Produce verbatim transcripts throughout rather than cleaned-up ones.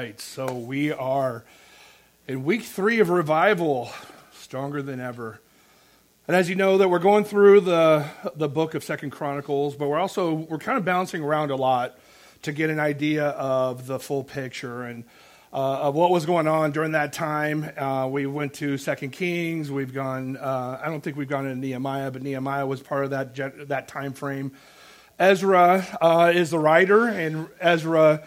right, so we are in week three of revival, stronger than ever. And as you know, that we're going through the the book of Second Chronicles, but we're also we're kind of bouncing around a lot to get an idea of the full picture and uh, of what was going on during that time. Uh, we went to Second Kings. We've gone. Uh, I don't think we've gone into Nehemiah, but Nehemiah was part of that that time frame. Ezra uh, is the writer, and Ezra.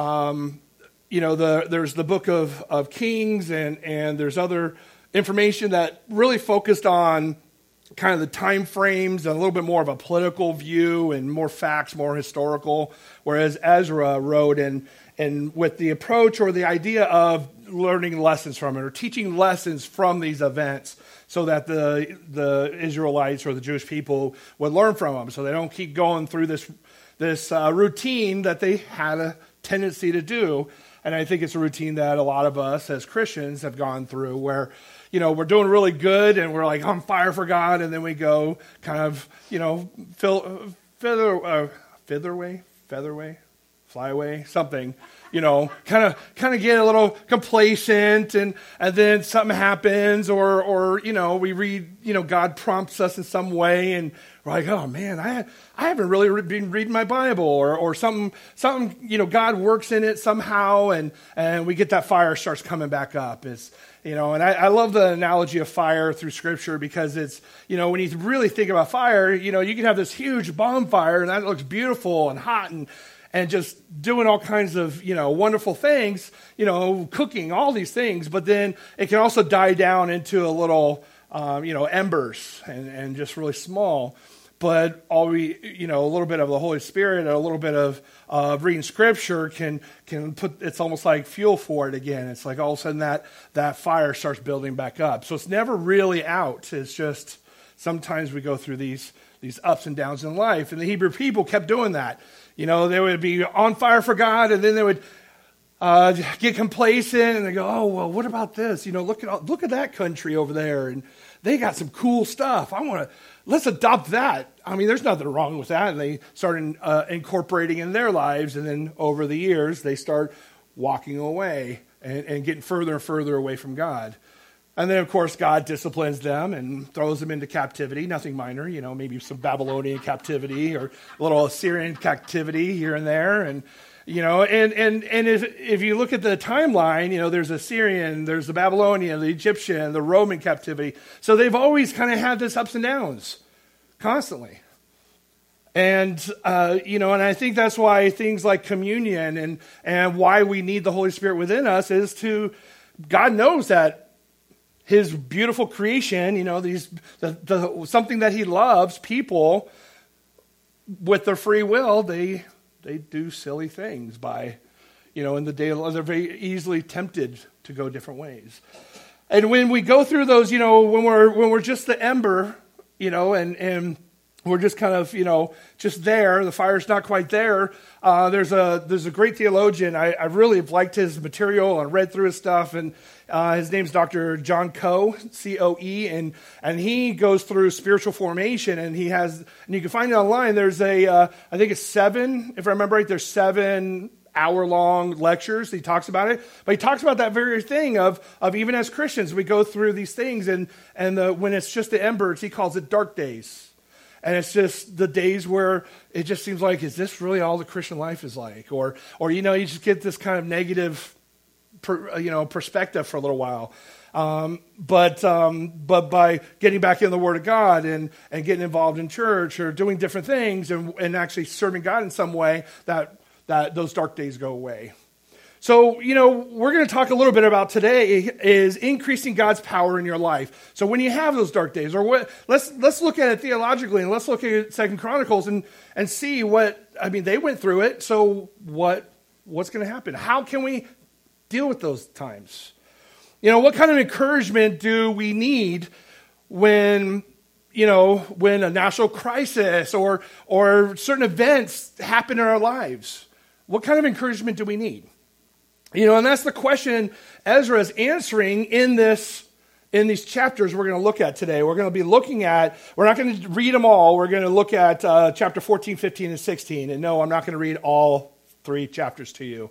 Um, you know, the, there's the book of, of Kings, and, and there's other information that really focused on kind of the time frames and a little bit more of a political view and more facts, more historical, whereas Ezra wrote and and with the approach or the idea of learning lessons from it or teaching lessons from these events so that the the Israelites or the Jewish people would learn from them so they don't keep going through this, this uh, routine that they had a tendency to do. And I think it's a routine that a lot of us as Christians have gone through where, you know, we're doing really good and we're like on fire for God. And then we go kind of, you know, fill, feather, uh, featherway, featherway, fly away, something, you know, kind of kind of get a little complacent and, and then something happens or, or, you know, we read, you know, God prompts us in some way and we're like, oh man, I I haven't really re- been reading my Bible or or something, something, you know, God works in it somehow and, and we get that fire starts coming back up. It's, you know, and I, I love the analogy of fire through Scripture because it's, you know, when you really think about fire, you know, you can have this huge bonfire and that looks beautiful and hot and and just doing all kinds of, you know, wonderful things, you know, cooking, all these things. But then it can also die down into a little, um, you know, embers and, and just really small. But all we, you know, a little bit of the Holy Spirit and a little bit of uh, reading Scripture can can put, it's almost like fuel for it again. It's like all of a sudden that, that fire starts building back up. So it's never really out. It's just sometimes we go through these these ups and downs in life. And the Hebrew people kept doing that. You know, they would be on fire for God, and then they would uh, get complacent, and they go, "Oh, well, what about this? You know, look at look at that country over there, and they got some cool stuff. I want to let's adopt that." I mean, there's nothing wrong with that. And they started uh, incorporating in their lives, and then over the years, they start walking away and, and getting further and further away from God. And then, of course, God disciplines them and throws them into captivity, nothing minor, you know, maybe some Babylonian captivity or a little Assyrian captivity here and there. And, you know, and, and, and if, if you look at the timeline, you know, there's Assyrian, there's the Babylonian, the Egyptian, the Roman captivity. So they've always kind of had this ups and downs constantly. And, uh, you know, and I think that's why things like communion and, and why we need the Holy Spirit within us is to, God knows that His beautiful creation, you know, these the, the something that He loves, people with their free will, they they do silly things by, you know, in the day they're very easily tempted to go different ways. And when we go through those, you know, when we're when we're just the ember, you know, and and we're just kind of, you know, just there. The fire's not quite there. Uh, there's a there's a great theologian. I, I really have liked his material and read through his stuff. And uh, his name's Doctor John Coe, C O E, and and he goes through spiritual formation. And he has, and you can find it online. There's a, uh, I think it's seven, if I remember right. There's seven hour-long lectures. He talks about it, but he talks about that very thing of of even as Christians, we go through these things, and and the, when it's just the embers, he calls it dark days. And it's just the days where it just seems like, is this really all the Christian life is like? Or, or you know, you just get this kind of negative, per, you know, perspective for a little while. Um, but um, but by getting back in the Word of God and, and getting involved in church or doing different things and, and actually serving God in some way, that that those dark days go away. So, you know, we're going to talk a little bit about today is increasing God's power in your life. So when you have those dark days, or what, let's let's look at it theologically, and let's look at Second Chronicles and, and see what, I mean, they went through it, so what what's going to happen? How can we deal with those times? You know, what kind of encouragement do we need when, you know, when a national crisis or or certain events happen in our lives? What kind of encouragement do we need? You know, and that's the question Ezra is answering in this, in these chapters we're going to look at today. We're going to be looking at, we're not going to read them all. We're going to look at uh, chapter fourteen, fifteen, and sixteen. And no, I'm not going to read all three chapters to you.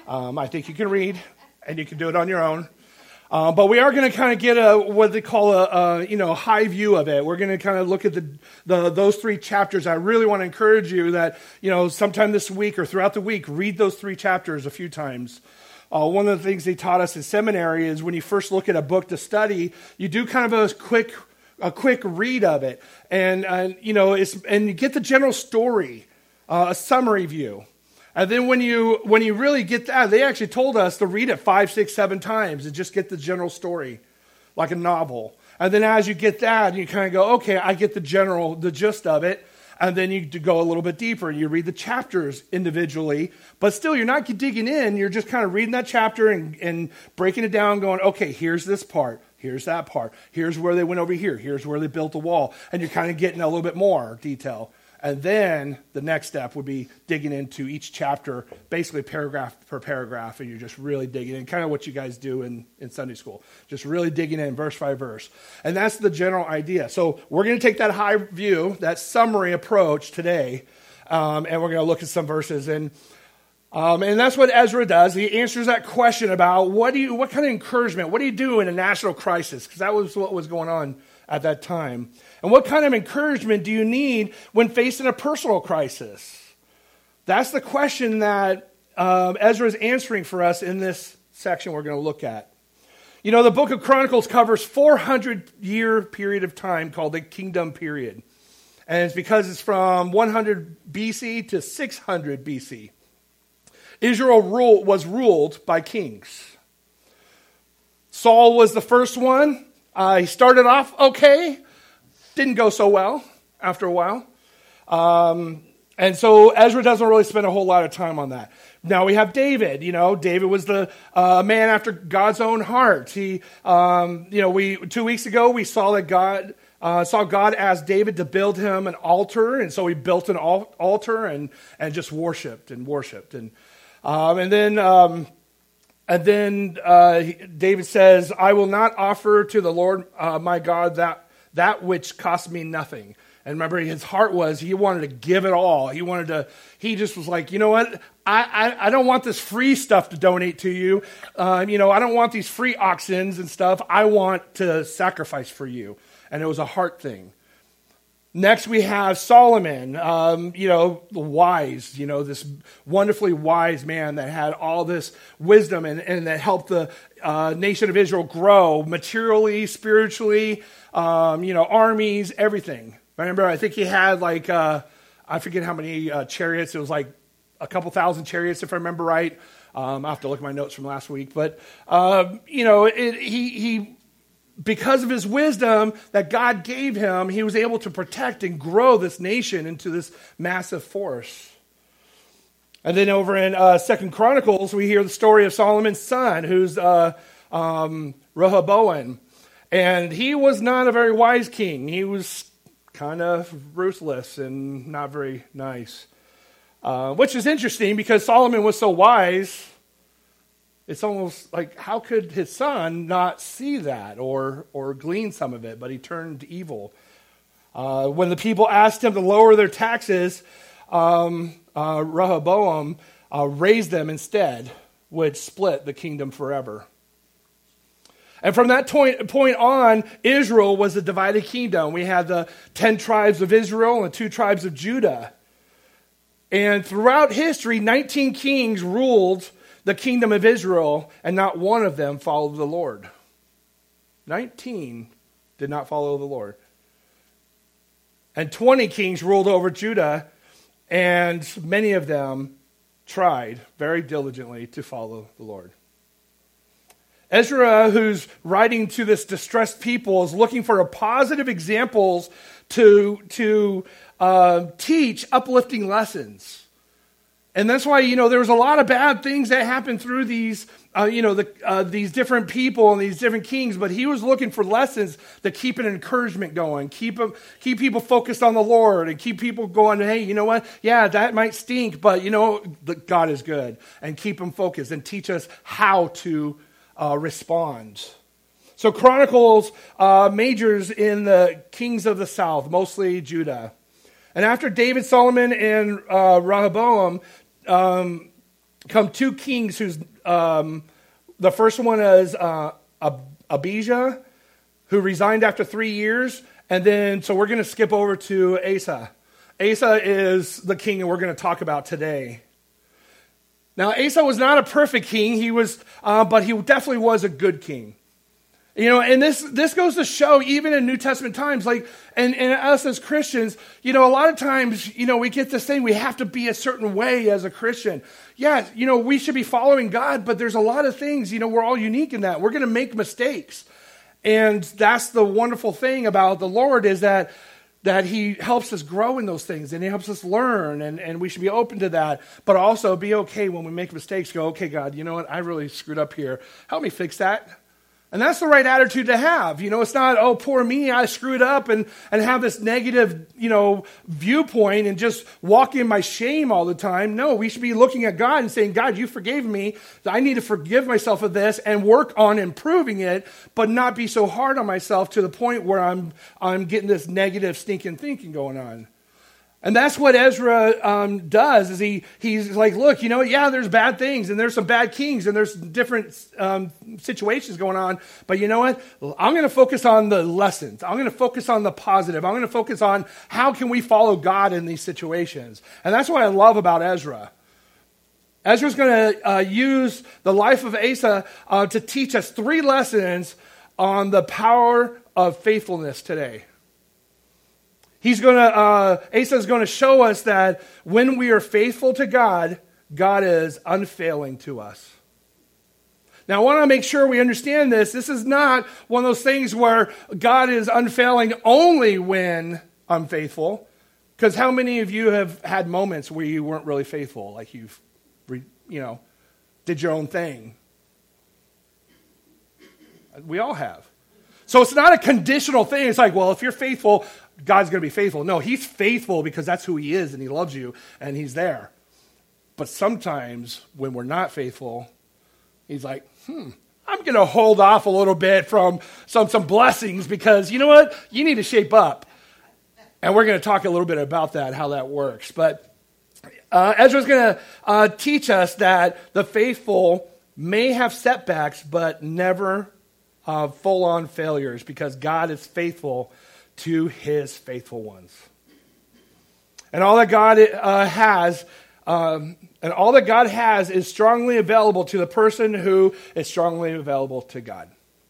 Um, I think you can read, and you can do it on your own. Uh, but we are going to kind of get a what they call a, a you know high view of it. We're going to kind of look at the, the those three chapters. I really want to encourage you that you know sometime this week or throughout the week, read those three chapters a few times. Uh, one of the things they taught us in seminary is when you first look at a book to study, you do kind of a quick a quick read of it, and and you know it's and you get the general story, uh, a summary view. And then when you when you really get that, they actually told us to read it five, six, seven times and just get the general story, like a novel. And then as you get that, you kind of go, okay, I get the general, the gist of it. And then you go a little bit deeper and you read the chapters individually. But still, you're not digging in. You're just kind of reading that chapter and, and breaking it down, going, okay, here's this part. Here's that part. Here's where they went over here. Here's where they built the wall. And you're kind of getting a little bit more detail. And then the next step would be digging into each chapter, basically paragraph per paragraph, and you're just really digging in, kind of what you guys do in, in Sunday school, just really digging in verse by verse. And that's the general idea. So we're going to take that high view, that summary approach today, um, and we're going to look at some verses. And um, and that's what Ezra does. He answers that question about what do you, what kind of encouragement, what do you do in a national crisis? Because that was what was going on at that time. And what kind of encouragement do you need when facing a personal crisis? That's the question that um, Ezra is answering for us in this section we're going to look at. You know, the book of Chronicles covers four hundred year period of time called the Kingdom Period. And it's because it's from one hundred B C to six hundred B C. Israel rule, was ruled by kings. Saul was the first one. Uh, he started off okay. Didn't go so well after a while. Um, and so Ezra doesn't really spend a whole lot of time on that. Now we have David. You know, David was the uh, man after God's own heart. He, um, you know, we two weeks ago we saw that God uh, saw God ask David to build him an altar, and so he built an al- altar and and just worshipped and worshipped, and um, and then. Um, And then uh, David says, I will not offer to the Lord uh, my God that that which cost me nothing. And remember, his heart was, he wanted to give it all. He wanted to, he just was like, you know what? I, I, I don't want this free stuff to donate to you. Uh, you know, I don't want these free oxens and stuff. I want to sacrifice for you. And it was a heart thing. Next, we have Solomon, um, you know, the wise, you know, this wonderfully wise man that had all this wisdom and, and that helped the uh, nation of Israel grow materially, spiritually, um, you know, armies, everything. Remember, I think he had like, uh, I forget how many uh, chariots. It was like a couple thousand chariots, if I remember right. Um, I have to look at my notes from last week. But, uh, you know, it, he he... because of his wisdom that God gave him, he was able to protect and grow this nation into this massive force. And then over in uh, Second Chronicles, we hear the story of Solomon's son, who's uh, um, Rehoboam. And he was not a very wise king. He was kind of ruthless and not very nice. Uh, which is interesting because Solomon was so wise. It's almost like, how could his son not see that or or glean some of it? But he turned evil. Uh, when the people asked him to lower their taxes, um, uh, Rehoboam uh, raised them instead, which split the kingdom forever. And from that point, point on, Israel was a divided kingdom. We had the ten tribes of Israel and the two tribes of Judah. And throughout history, nineteen kings ruled the kingdom of Israel, and not one of them followed the Lord. nineteen did not follow the Lord. And twenty kings ruled over Judah, and many of them tried very diligently to follow the Lord. Ezra, who's writing to this distressed people, is looking for a positive examples to, to uh, teach uplifting lessons. And that's why, you know, there was a lot of bad things that happened through these, uh, you know, the, uh, these different people and these different kings. But he was looking for lessons that keep an encouragement going, keep them, keep people focused on the Lord, and keep people going, hey, you know what? Yeah, that might stink, but you know, God is good, and keep them focused and teach us how to uh, respond. So Chronicles uh, majors in the kings of the south, mostly Judah. And after David, Solomon, and uh, Rehoboam, Um, come two kings who's, um, the first one is uh, Ab- Abijah, who resigned after three years. And then, so we're going to skip over to Asa. Asa is the king that we're going to talk about today. Now, Asa was not a perfect king, he was, uh, but he definitely was a good king. You know, and this this goes to show, even in New Testament times, like, and, and us as Christians, you know, a lot of times, you know, we get this thing, we have to be a certain way as a Christian. Yeah, you know, we should be following God, but there's a lot of things, you know, we're all unique in that. We're going to make mistakes. And that's the wonderful thing about the Lord, is that that he helps us grow in those things, and he helps us learn, and, and we should be open to that, but also be okay when we make mistakes. Go, okay, God, you know what? I really screwed up here. Help me fix that. And that's the right attitude to have. You know, it's not, oh, poor me, I screwed up, and, and have this negative, you know, viewpoint and just walk in my shame all the time. No, we should be looking at God and saying, God, you forgave me. I need to forgive myself of this and work on improving it, but not be so hard on myself to the point where I'm I'm getting this negative, stinking thinking going on. And that's what Ezra um, does, is he he's like, look, you know, yeah, there's bad things, and there's some bad kings, and there's different um, situations going on, but you know what? I'm going to focus on the lessons. I'm going to focus on the positive. I'm going to focus on how can we follow God in these situations. And that's what I love about Ezra. Ezra's going to uh, use the life of Asa uh, to teach us three lessons on the power of faithfulness today. He's going to, uh, Asa is going to show us that when we are faithful to God, God is unfailing to us. Now, I want to make sure we understand this. This is not one of those things where God is unfailing only when I'm faithful. Because how many of you have had moments where you weren't really faithful? Like you've, you know, did your own thing. We all have. So it's not a conditional thing. It's like, well, if you're faithful, God's going to be faithful. No, he's faithful because that's who he is, and he loves you, and he's there. But sometimes when we're not faithful, he's like, hmm, I'm going to hold off a little bit from some, some blessings because, you know what? You need to shape up. And we're going to talk a little bit about that, how that works. But uh, Ezra's going to uh, teach us that the faithful may have setbacks, but never uh, full-on failures, because God is faithful to his faithful ones. And all that God uh, has, um, and all that God has is strongly available to the person who is strongly available to God.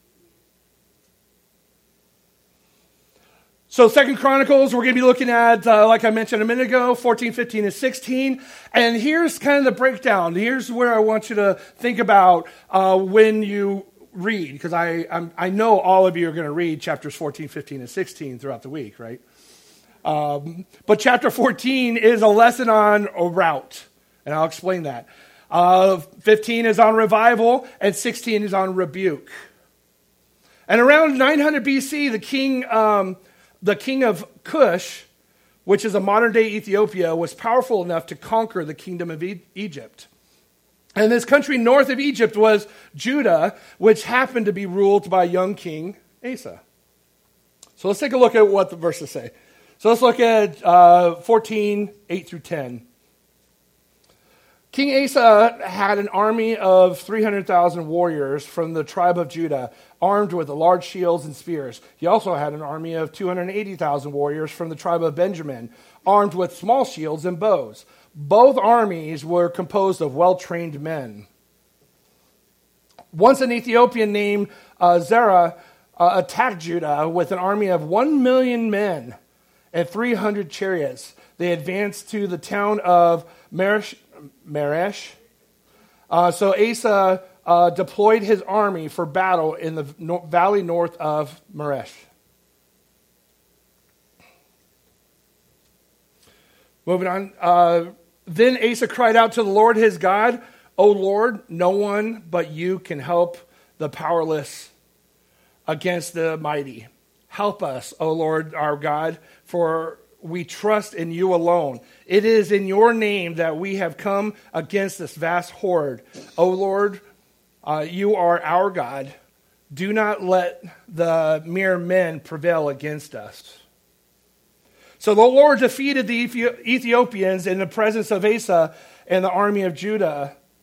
So Second Chronicles, we're going to be looking at, uh, like I mentioned a minute ago, fourteen, fifteen, and sixteen. And here's kind of the breakdown. Here's where I want you to think about uh, when you read, because I I'm, I know all of you are going to read chapters fourteen, fifteen, and sixteen throughout the week, right? Um, but chapter fourteen is a lesson on a route, and I'll explain that. Uh, fifteen is on revival, and sixteen is on rebuke. And around nine hundred B C, the king, um, the king of Cush, which is a modern-day Ethiopia, was powerful enough to conquer the kingdom of e- Egypt. And this country north of Egypt was Judah, which happened to be ruled by young King Asa. So let's take a look at what the verses say. So let's look at uh, fourteen, eight through ten. King Asa had an army of three hundred thousand warriors from the tribe of Judah, armed with large shields and spears. He also had an army of two hundred eighty thousand warriors from the tribe of Benjamin, armed with small shields and bows. Both armies were composed of well-trained men. Once an Ethiopian named uh, Zerah uh, attacked Judah with an army of one million men and three hundred chariots. They advanced to the town of Meresh. Meresh. Uh, so Asa uh, deployed his army for battle in the no- valley north of Meresh. Moving on. Uh, then Asa cried out to the Lord his God, O Lord, no one but you can help the powerless against the mighty. Help us, O Lord our God, for we trust in you alone. It is in your name that we have come against this vast horde. O Lord, uh, you are our God. Do not let the mere men prevail against us. So the Lord defeated the Ethiopians in the presence of Asa and the army of Judah.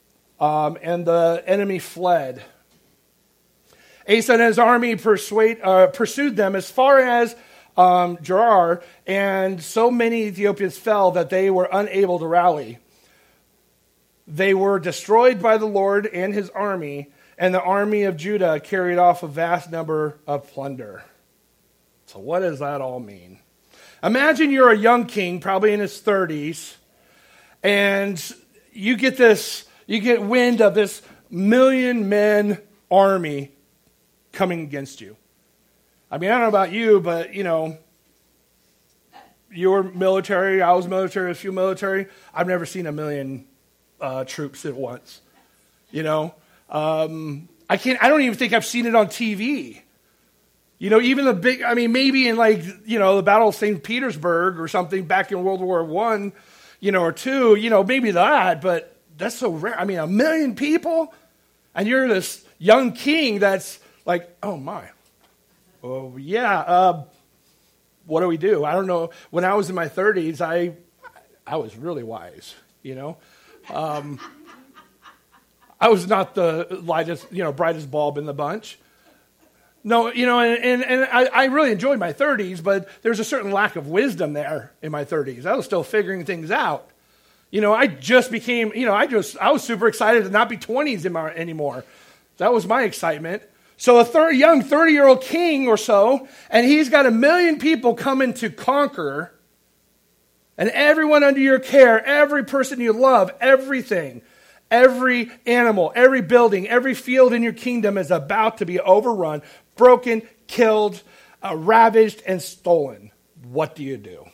um, and the enemy fled. Asa and his army persuade, uh, pursued them as far as um, Gerar, and so many Ethiopians fell that they were unable to rally. They were destroyed by the Lord and his army, and the army of Judah carried off a vast number of plunder. So what does that all mean? Imagine you're a young king, probably in his thirties, and you get this, you get wind of this million men army coming against you. I mean, I don't know about you, but, you know, you were military, I was military, a few military. I've never seen a million uh, troops at once, you know. Um, I can't, I don't even think I've seen it on T V. You know, even the big, I mean, maybe in like, you know, the Battle of Saint Petersburg or something back in World War One, you know, or two, you know, maybe that, but that's so rare. I mean, a million people, and you're this young king that's like, oh my, oh yeah, uh, what do we do? I don't know. When I was in my thirties, I, I was really wise, you know. Um, I was not the lightest, you know, brightest bulb in the bunch. No, you know, and, and, and I, I really enjoyed my thirties, but there's a certain lack of wisdom there in my thirties. I was still figuring things out. You know, I just became, you know, I just, I was super excited to not be twenties in my, anymore. That was my excitement. So a thirty, young thirty-year-old king or so, and he's got a million people coming to conquer, and everyone under your care, every person you love, everything, every animal, every building, every field in your kingdom is about to be overrun, broken, killed, uh, ravaged, and stolen. What do you do?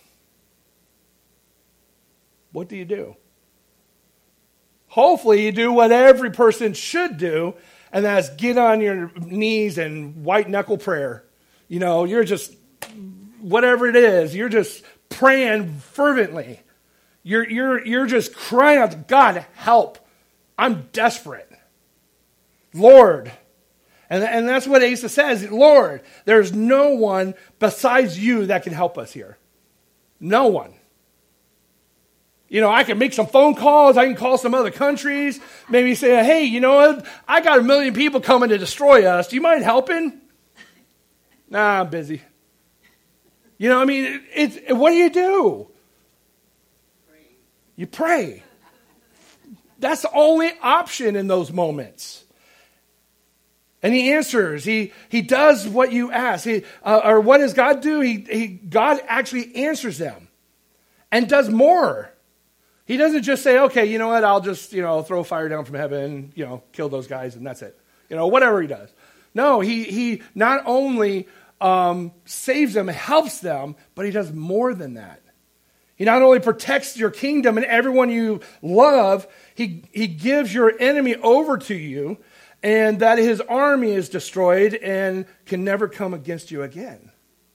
What do you do? Hopefully you do what every person should do, and that's get on your knees and white knuckle prayer. You know, you're just, whatever it is, you're just praying fervently. You're, you're, you're just crying out to God, help. I'm desperate. Lord. And, and that's what Asa says. Lord, there's no one besides you that can help us here. No one. You know, I can make some phone calls. I can call some other countries. Maybe say, hey, you know what? I got a million people coming to destroy us. Do you mind helping? Nah, I'm busy. You know, I mean, it, it's, what do you do? Pray. You pray. That's the only option in those moments. And he answers. He he does what you ask. He, uh, or what does God do? He, he God actually answers them and does more. He doesn't just say, okay, you know what, I'll just, you know, throw fire down from heaven, you know, kill those guys, and that's it. You know, whatever he does. No, he he not only um, saves them, helps them, but he does more than that. He not only protects your kingdom and everyone you love, he, he gives your enemy over to you, and that his army is destroyed and can never come against you again.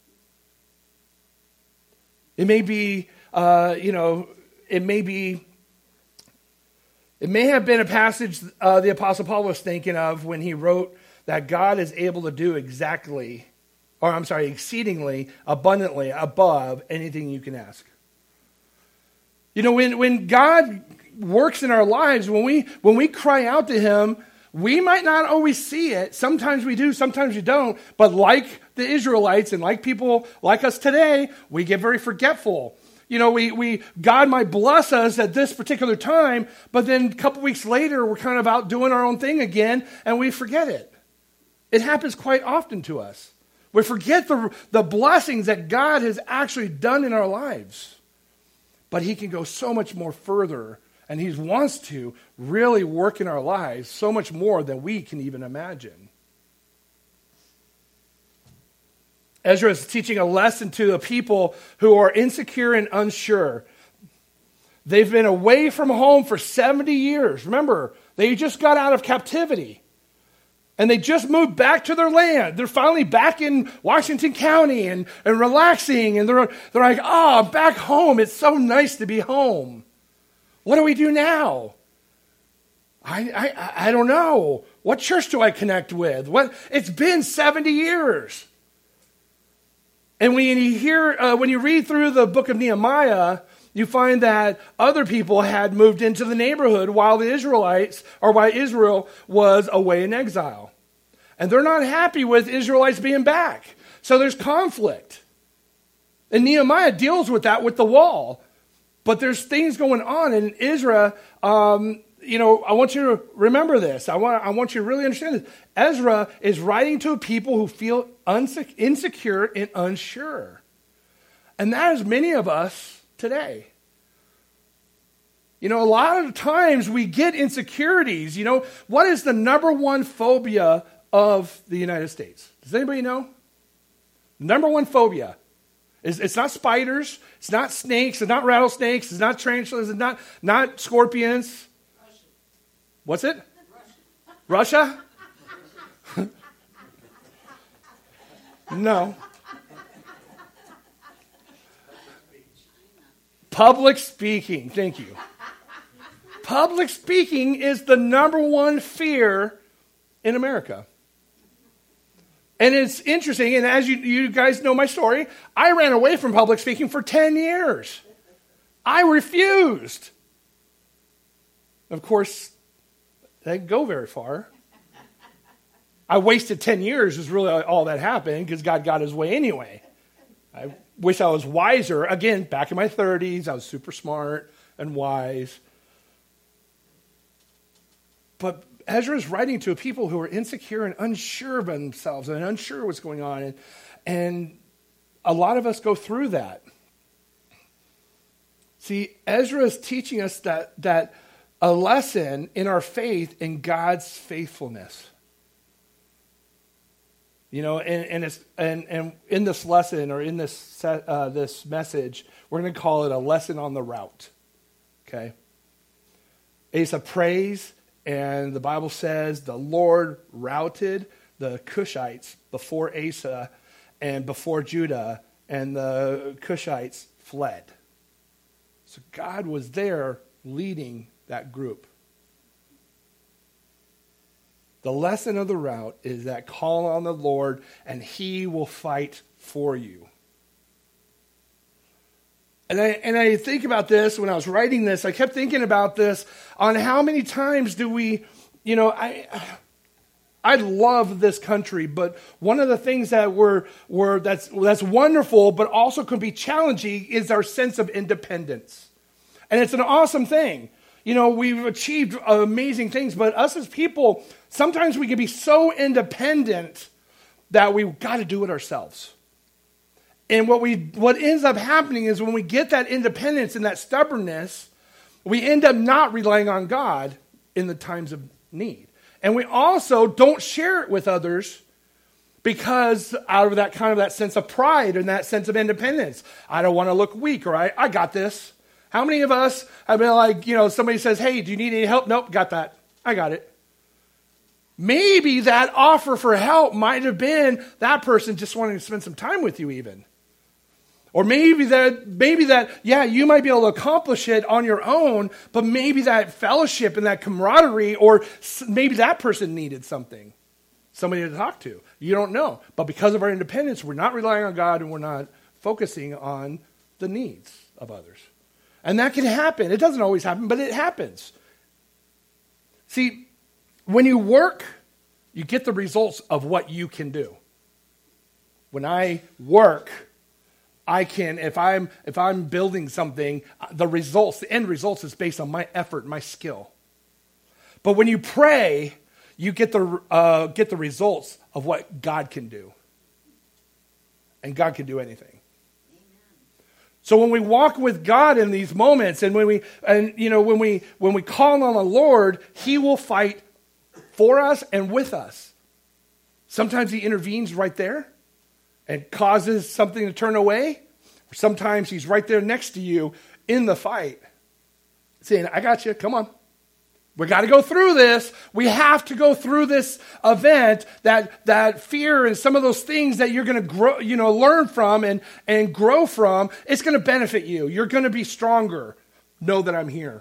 It may be, uh, you know, it may be, it may have been a passage uh, the Apostle Paul was thinking of when he wrote that God is able to do exactly, or I'm sorry, exceedingly, abundantly, above anything you can ask. You know, when, when God works in our lives, when we when we cry out to him, we might not always see it. Sometimes we do, sometimes we don't. But like the Israelites and like people like us today, we get very forgetful. You know, we, we God might bless us at this particular time, but then a couple weeks later, we're kind of out doing our own thing again, and we forget it. It happens quite often to us. We forget the, the blessings that God has actually done in our lives. But he can go so much more further, and he wants to really work in our lives so much more than we can even imagine. Ezra is teaching a lesson to the people who are insecure and unsure. They've been away from home for seventy years. Remember, they just got out of captivity. And they just moved back to their land. They're finally back in Washington County and, and relaxing. And they're, they're like, oh, I'm back home. It's so nice to be home. What do we do now? I, I, I don't know. What church do I connect with? What? It's been seventy years. And when you hear, uh, when you read through the book of Nehemiah, you find that other people had moved into the neighborhood while the Israelites, or while Israel was away in exile. And they're not happy with Israelites being back. So there's conflict. And Nehemiah deals with that with the wall. But there's things going on in Ezra. Um, you know, I want you to remember this. I want, I want you to really understand this. Ezra is writing to people who feel unsec- insecure and unsure. And that is many of us today. You know, a lot of times we get insecurities. You know, what is the number one phobia of the United States? Does anybody know? Number one phobia. It's, it's not spiders. It's not snakes. It's not rattlesnakes. It's not tarantulas. It's not, not scorpions. Russia. What's it? Russia? Russia? No. Public speaking. Thank you. Public speaking is the number one fear in America. And it's interesting, and as you, you guys know my story, I ran away from public speaking for ten years. I refused. Of course, that didn't go very far. I wasted ten years is really all that happened because God got his way anyway. I wish I was wiser. Again, back in my thirties, I was super smart and wise. But Ezra is writing to people who are insecure and unsure of themselves and unsure what's going on. And, and a lot of us go through that. See, Ezra is teaching us that, that a lesson in our faith in God's faithfulness. You know, and and, it's, and, and in this lesson or in this set, uh, this message, we're going to call it a lesson on the route. Okay? Asa prays. And the Bible says the Lord routed the Cushites before Asa and before Judah, and the Cushites fled. So God was there leading that group. The lesson of the route is that call on the Lord and he will fight for you. And I, and I think about this when I was writing this. I kept thinking about this on how many times do we, you know, I I love this country, but one of the things that we're, we're that's that's wonderful, but also can be challenging is our sense of independence. And it's an awesome thing. You know, we've achieved amazing things, but us as people, sometimes we can be so independent that we've got to do it ourselves. And what we what ends up happening is when we get that independence and that stubbornness, we end up not relying on God in the times of need. And we also don't share it with others because out of that kind of that sense of pride and that sense of independence. I don't want to look weak, or I, I got this. How many of us have been like, you know, somebody says, hey, do you need any help? Nope, got that. I got it. Maybe that offer for help might have been that person just wanting to spend some time with you even. Or maybe that, maybe that, yeah, you might be able to accomplish it on your own, but maybe that fellowship and that camaraderie, or maybe that person needed something, somebody to talk to. You don't know. But because of our independence, we're not relying on God and we're not focusing on the needs of others. And that can happen. It doesn't always happen, but it happens. See, when you work, you get the results of what you can do. When I work, I can, if I'm if I'm building something, the results, the end results is based on my effort, my skill. But when you pray, you get the uh, get the results of what God can do. And God can do anything. So when we walk with God in these moments, and when we and you know when we when we call on the Lord, He will fight for us and with us. Sometimes He intervenes right there and causes something to turn away. Sometimes He's right there next to you in the fight, saying, I got you, come on. We got to go through this. We have to go through this event, that that fear and some of those things that you're going to grow, you know, learn from and, and grow from. It's going to benefit you. You're going to be stronger. Know that I'm here.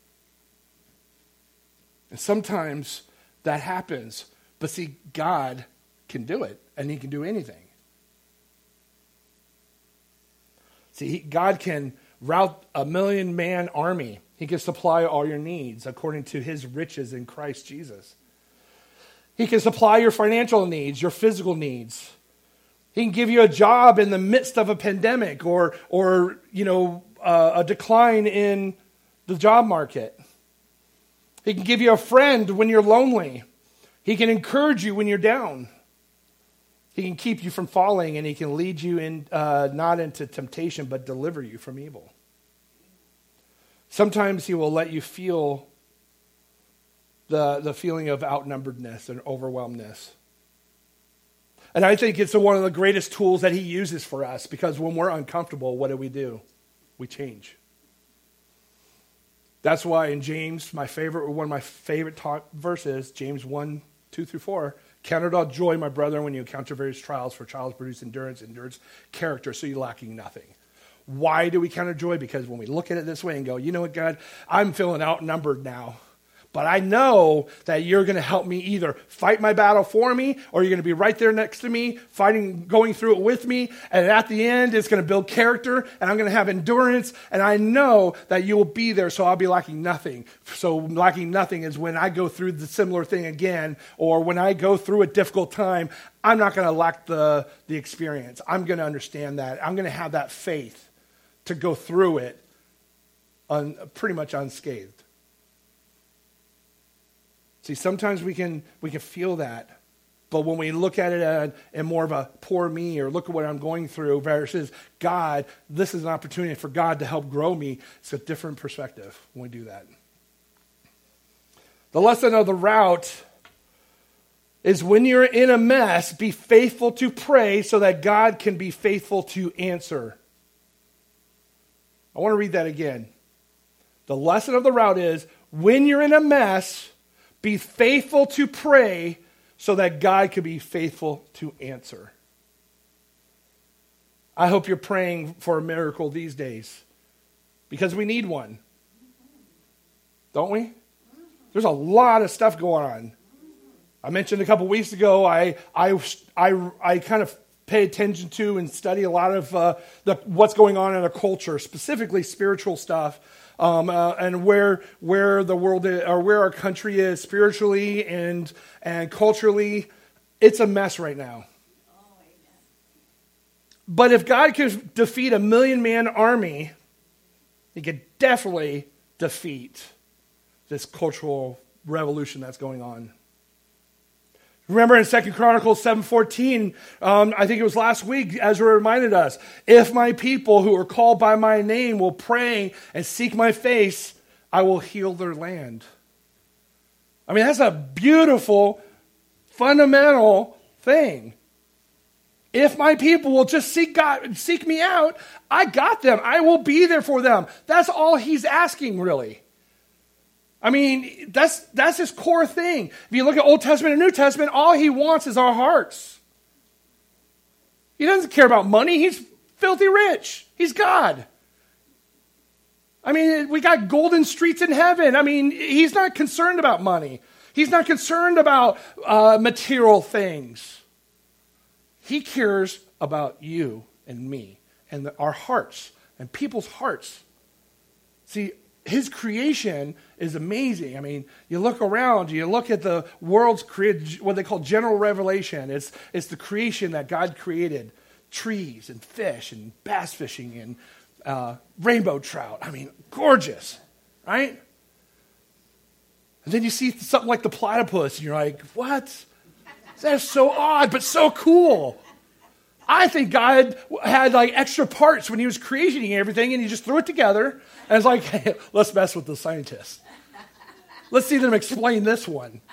And sometimes that happens. But see, God can do it, and He can do anything. See, God can rout a million man army. He can supply all your needs according to his riches in Christ Jesus. He can supply your financial needs, your physical needs. He can give you a job in the midst of a pandemic or, or you know, uh, a decline in the job market. He can give you a friend when you're lonely. He can encourage you when you're down. He can keep you from falling, and he can lead you in uh, not into temptation, but deliver you from evil. Sometimes he will let you feel the, the feeling of outnumberedness and overwhelmedness. And I think it's one of the greatest tools that he uses for us, because when we're uncomfortable, what do we do? We change. That's why in James, my favorite, one of my favorite talk verses, James one, two through four, count it all joy, my brethren, when you encounter various trials, for trials produce endurance, endurance, character, so you're lacking nothing. Why do we count it joy? Because when we look at it this way and go, you know what, God, I'm feeling outnumbered now. But I know that you're going to help me either fight my battle for me, or you're going to be right there next to me, fighting, going through it with me. And at the end, it's going to build character, and I'm going to have endurance. And I know that you will be there, so I'll be lacking nothing. So lacking nothing is when I go through the similar thing again, or when I go through a difficult time, I'm not going to lack the, the experience. I'm going to understand that. I'm going to have that faith to go through it un, pretty much unscathed. See, sometimes we can we can feel that, but when we look at it at, in more of a poor me, or look at what I'm going through versus God, this is an opportunity for God to help grow me. It's a different perspective when we do that. The lesson of the route is, when you're in a mess, be faithful to pray so that God can be faithful to answer. I want to read that again. The lesson of the route is, when you're in a mess, be faithful to pray so that God can be faithful to answer. I hope you're praying for a miracle these days, because we need one. Don't we? There's a lot of stuff going on. I mentioned a couple weeks ago, I I I, I kind of pay attention to and study a lot of uh, the, what's going on in our culture, specifically spiritual stuff. Um, uh, and where where the world is, or where our country is spiritually and and culturally, it's a mess right now. Oh, but if God could defeat a million man army, He could definitely defeat this cultural revolution that's going on. Remember in Second Chronicles seven fourteen, um, I think it was last week, Ezra reminded us, if my people who are called by my name will pray and seek my face, I will heal their land. I mean, that's a beautiful, fundamental thing. If my people will just seek God, seek me out, I got them. I will be there for them. That's all he's asking, really. I mean, that's that's his core thing. If you look at Old Testament and New Testament, all he wants is our hearts. He doesn't care about money. He's filthy rich. He's God. I mean, we got golden streets in heaven. I mean, he's not concerned about money. He's not concerned about uh, material things. He cares about you and me and the, our hearts and people's hearts. See, his creation is amazing. I mean, you look around, you look at the world's created, what they call general revelation. It's, it's the creation that God created. Trees and fish and bass fishing and uh, rainbow trout. I mean, gorgeous, right? And then you see something like the platypus and you're like, what? That's so odd, but so cool. I think God had like extra parts when he was creating everything, and he just threw it together. And it's like, hey, let's mess with the scientists. Let's see them explain this one.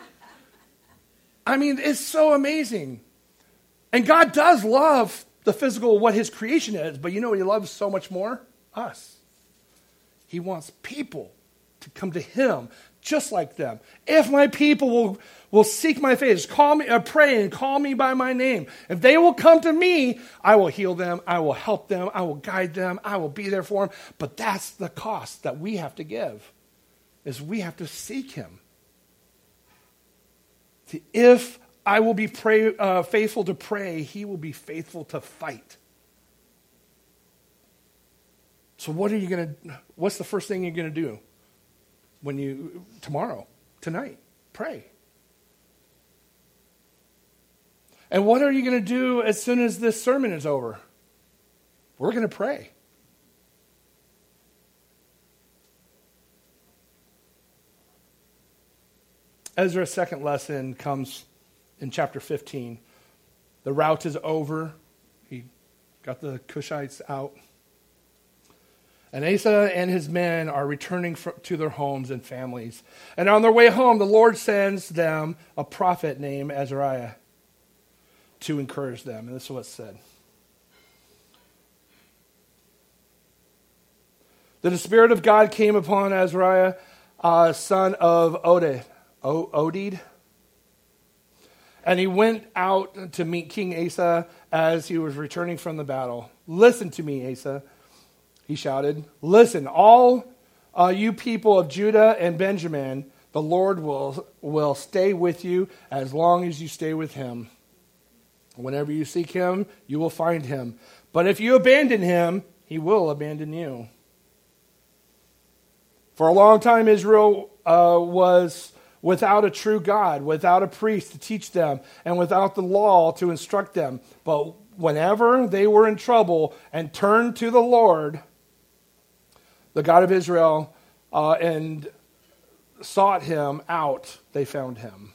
I mean, it's so amazing. And God does love the physical, what his creation is, but you know what he loves so much more? Us. He wants people to come to him just like them. If my people will, will seek my face, call me, uh, pray and call me by my name, if they will come to me, I will heal them, I will help them, I will guide them, I will be there for them. But that's the cost that we have to give, is we have to seek him. See, if I will be pray, uh, faithful to pray, he will be faithful to fight. So what are you going to, what's the first thing you're going to do when you, tomorrow, tonight? Pray. And what are you going to do as soon as this sermon is over? We're going to pray. Ezra's second lesson comes in chapter fifteen. The rout is over. He got the Cushites out. And Asa and his men are returning to their homes and families. And on their way home, the Lord sends them a prophet named Azariah to encourage them. And this is what's said. Then the Spirit of God came upon Azariah, uh, son of Oded. O- Oded. And he went out to meet King Asa as he was returning from the battle. Listen to me, Asa, he shouted. Listen, all uh, you people of Judah and Benjamin, the Lord will, will stay with you as long as you stay with him. Whenever you seek him, you will find him. But if you abandon him, he will abandon you. For a long time, Israel uh, was without a true God, without a priest to teach them, and without the law to instruct them. But whenever they were in trouble and turned to the Lord, the God of Israel, uh, and sought him out, they found him.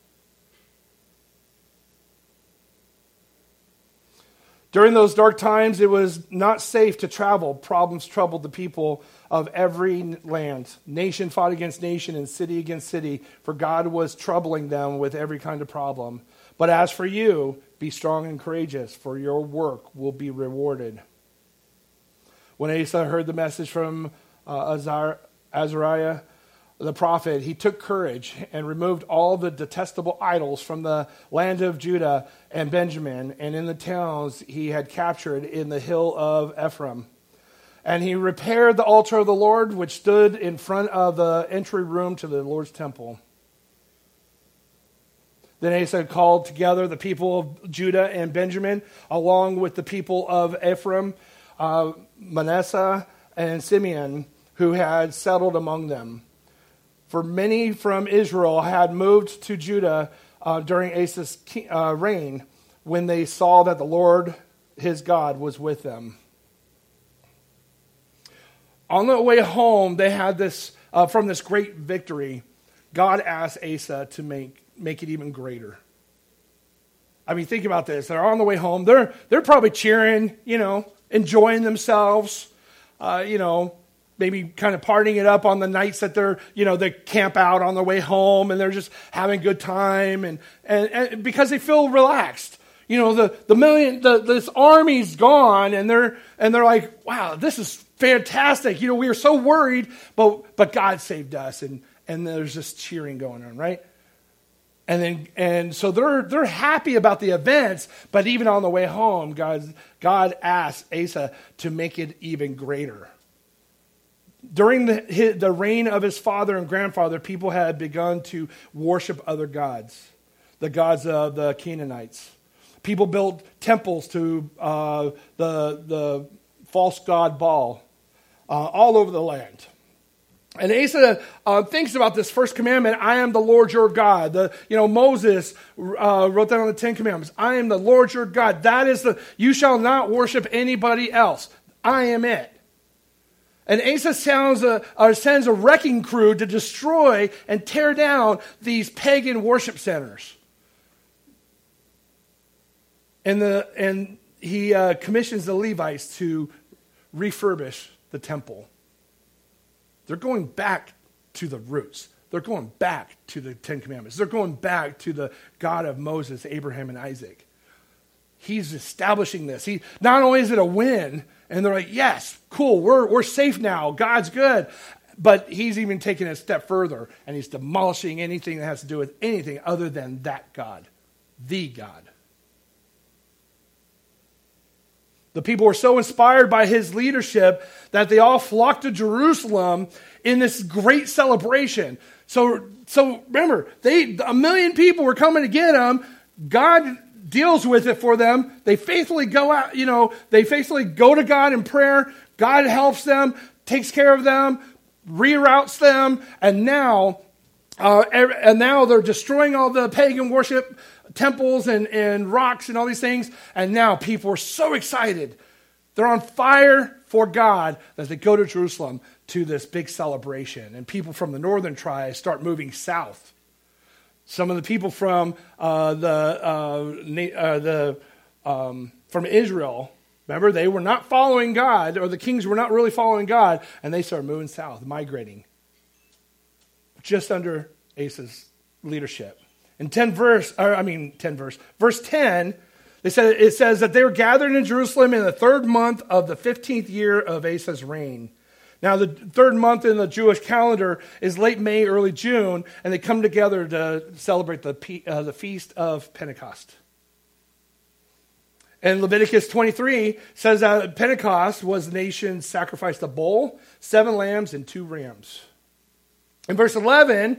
During those dark times, it was not safe to travel. Problems troubled the people of every land. Nation fought against nation and city against city, for God was troubling them with every kind of problem. But as for you, be strong and courageous, for your work will be rewarded. When Asa heard the message from uh, Azar, Azariah, the prophet, he took courage and removed all the detestable idols from the land of Judah and Benjamin and in the towns he had captured in the hill of Ephraim. And he repaired the altar of the Lord, which stood in front of the entry room to the Lord's temple. Then Asa called together the people of Judah and Benjamin, along with the people of Ephraim, uh, Manasseh, and Simeon, who had settled among them. For many from Israel had moved to Judah uh, during Asa's uh, reign when they saw that the Lord, his God, was with them. On the way home, they had this, uh, from this great victory, God asked Asa to make, make it even greater. I mean, think about this. They're on the way home. They're, they're probably cheering, you know, enjoying themselves, uh, you know, maybe kind of partying it up on the nights that they're, you know, they camp out on their way home and they're just having a good time and, and, and because they feel relaxed. You know, the, the million, the, this army's gone and they're, and they're like, wow, this is fantastic. You know, we were so worried, but, but God saved us. And, and there's this cheering going on, right? And then, and so they're, they're happy about the events, but even on the way home, God, God asked Asa to make it even greater. During the, his, the reign of his father and grandfather, people had begun to worship other gods, the gods of the Canaanites. People built temples to uh, the, the false god Baal uh, all over the land. And Asa uh, thinks about this first commandment, I am the Lord your God. The, you know, Moses uh, wrote that on the Ten Commandments. I am the Lord your God. That is the, you shall not worship anybody else. I am it. And Asa sounds a, or sends a wrecking crew to destroy and tear down these pagan worship centers. And, the, and he uh, commissions the Levites to refurbish the temple. They're going back to the roots. They're going back to the Ten Commandments. They're going back to the God of Moses, Abraham, and Isaac. He's establishing this. He, not only is it a win, and they're like, yes, cool, we're, we're safe now. God's good. But he's even taking it a step further, and he's demolishing anything that has to do with anything other than that God, the God. The people were so inspired by his leadership that they all flocked to Jerusalem in this great celebration. So, so remember, they a million people were coming to get him. God deals with it for them. They faithfully go out, you know, they faithfully go to God in prayer, God helps them, takes care of them, reroutes them, and now, uh, and now they're destroying all the pagan worship temples and, and rocks and all these things. And now people are so excited. They're on fire for God that they go to Jerusalem to this big celebration. And people from the northern tribes start moving south. Some of the people from uh, the uh, uh, the um, from Israel, remember, they were not following God, or the kings were not really following God, and they started moving south, migrating, just under Asa's leadership. In ten verse, or I mean ten verse, verse ten, they said it says that they were gathered in Jerusalem in the third month of the fifteenth year of Asa's reign. Now, the third month in the Jewish calendar is late May, early June, and they come together to celebrate the, uh, the Feast of Pentecost. And Leviticus twenty-three says that Pentecost was the nation sacrificed a bull, seven lambs, and two rams. In verse eleven,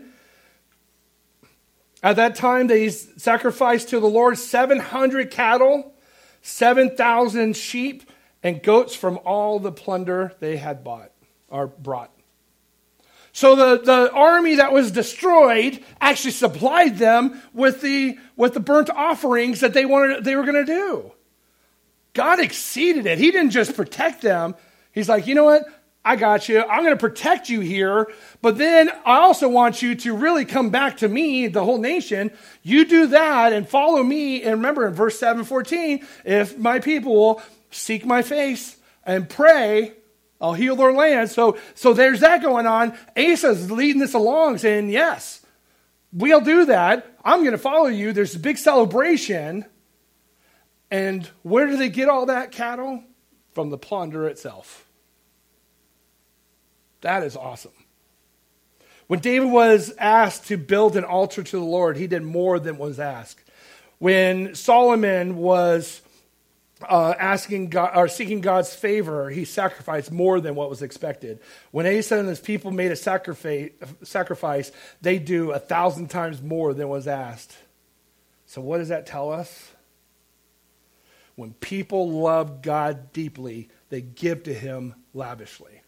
at that time they sacrificed to the Lord seven hundred cattle, seven thousand sheep, and goats from all the plunder they had bought. Are brought. So the, the army that was destroyed actually supplied them with the with the burnt offerings that they wanted they were going to do. God exceeded it. He didn't just protect them. He's like, you know what? I got you. I'm going to protect you here. But then I also want you to really come back to me, the whole nation. You do that and follow me. And remember in verse seven fourteen, if my people will seek my face and pray, I'll heal their land. So, so there's that going on. Asa's leading this along saying, yes, we'll do that. I'm going to follow you. There's a big celebration. And where do they get all that cattle? From the plunder itself. That is awesome. When David was asked to build an altar to the Lord, he did more than was asked. When Solomon was Uh, asking God or seeking God's favor, he sacrificed more than what was expected. When Asa and his people made a sacrifice, sacrifice, they do a thousand times more than was asked. So what does that tell us? When people love God deeply, they give to him lavishly.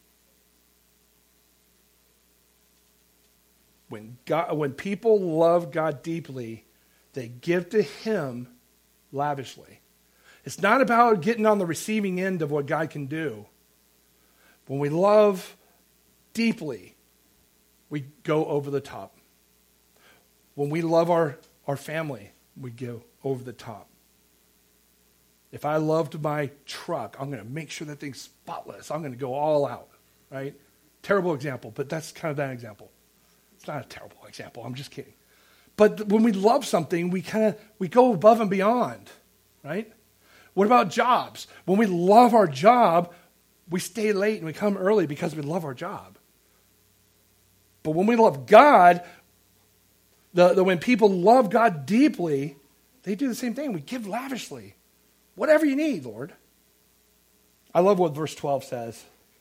When God, when people love God deeply, they give to him lavishly. It's not about getting on the receiving end of what God can do. When we love deeply, we go over the top. When we love our, our family, we go over the top. If I loved my truck, I'm going to make sure that thing's spotless. I'm going to go all out, right? Terrible example, but that's kind of that example. It's not a terrible example. I'm just kidding. But when we love something, we kind of, we go above and beyond, right? What about jobs? When we love our job, we stay late and we come early because we love our job. But when we love God, the, the when people love God deeply, they do the same thing. We give lavishly. Whatever you need, Lord. I love what verse twelve says.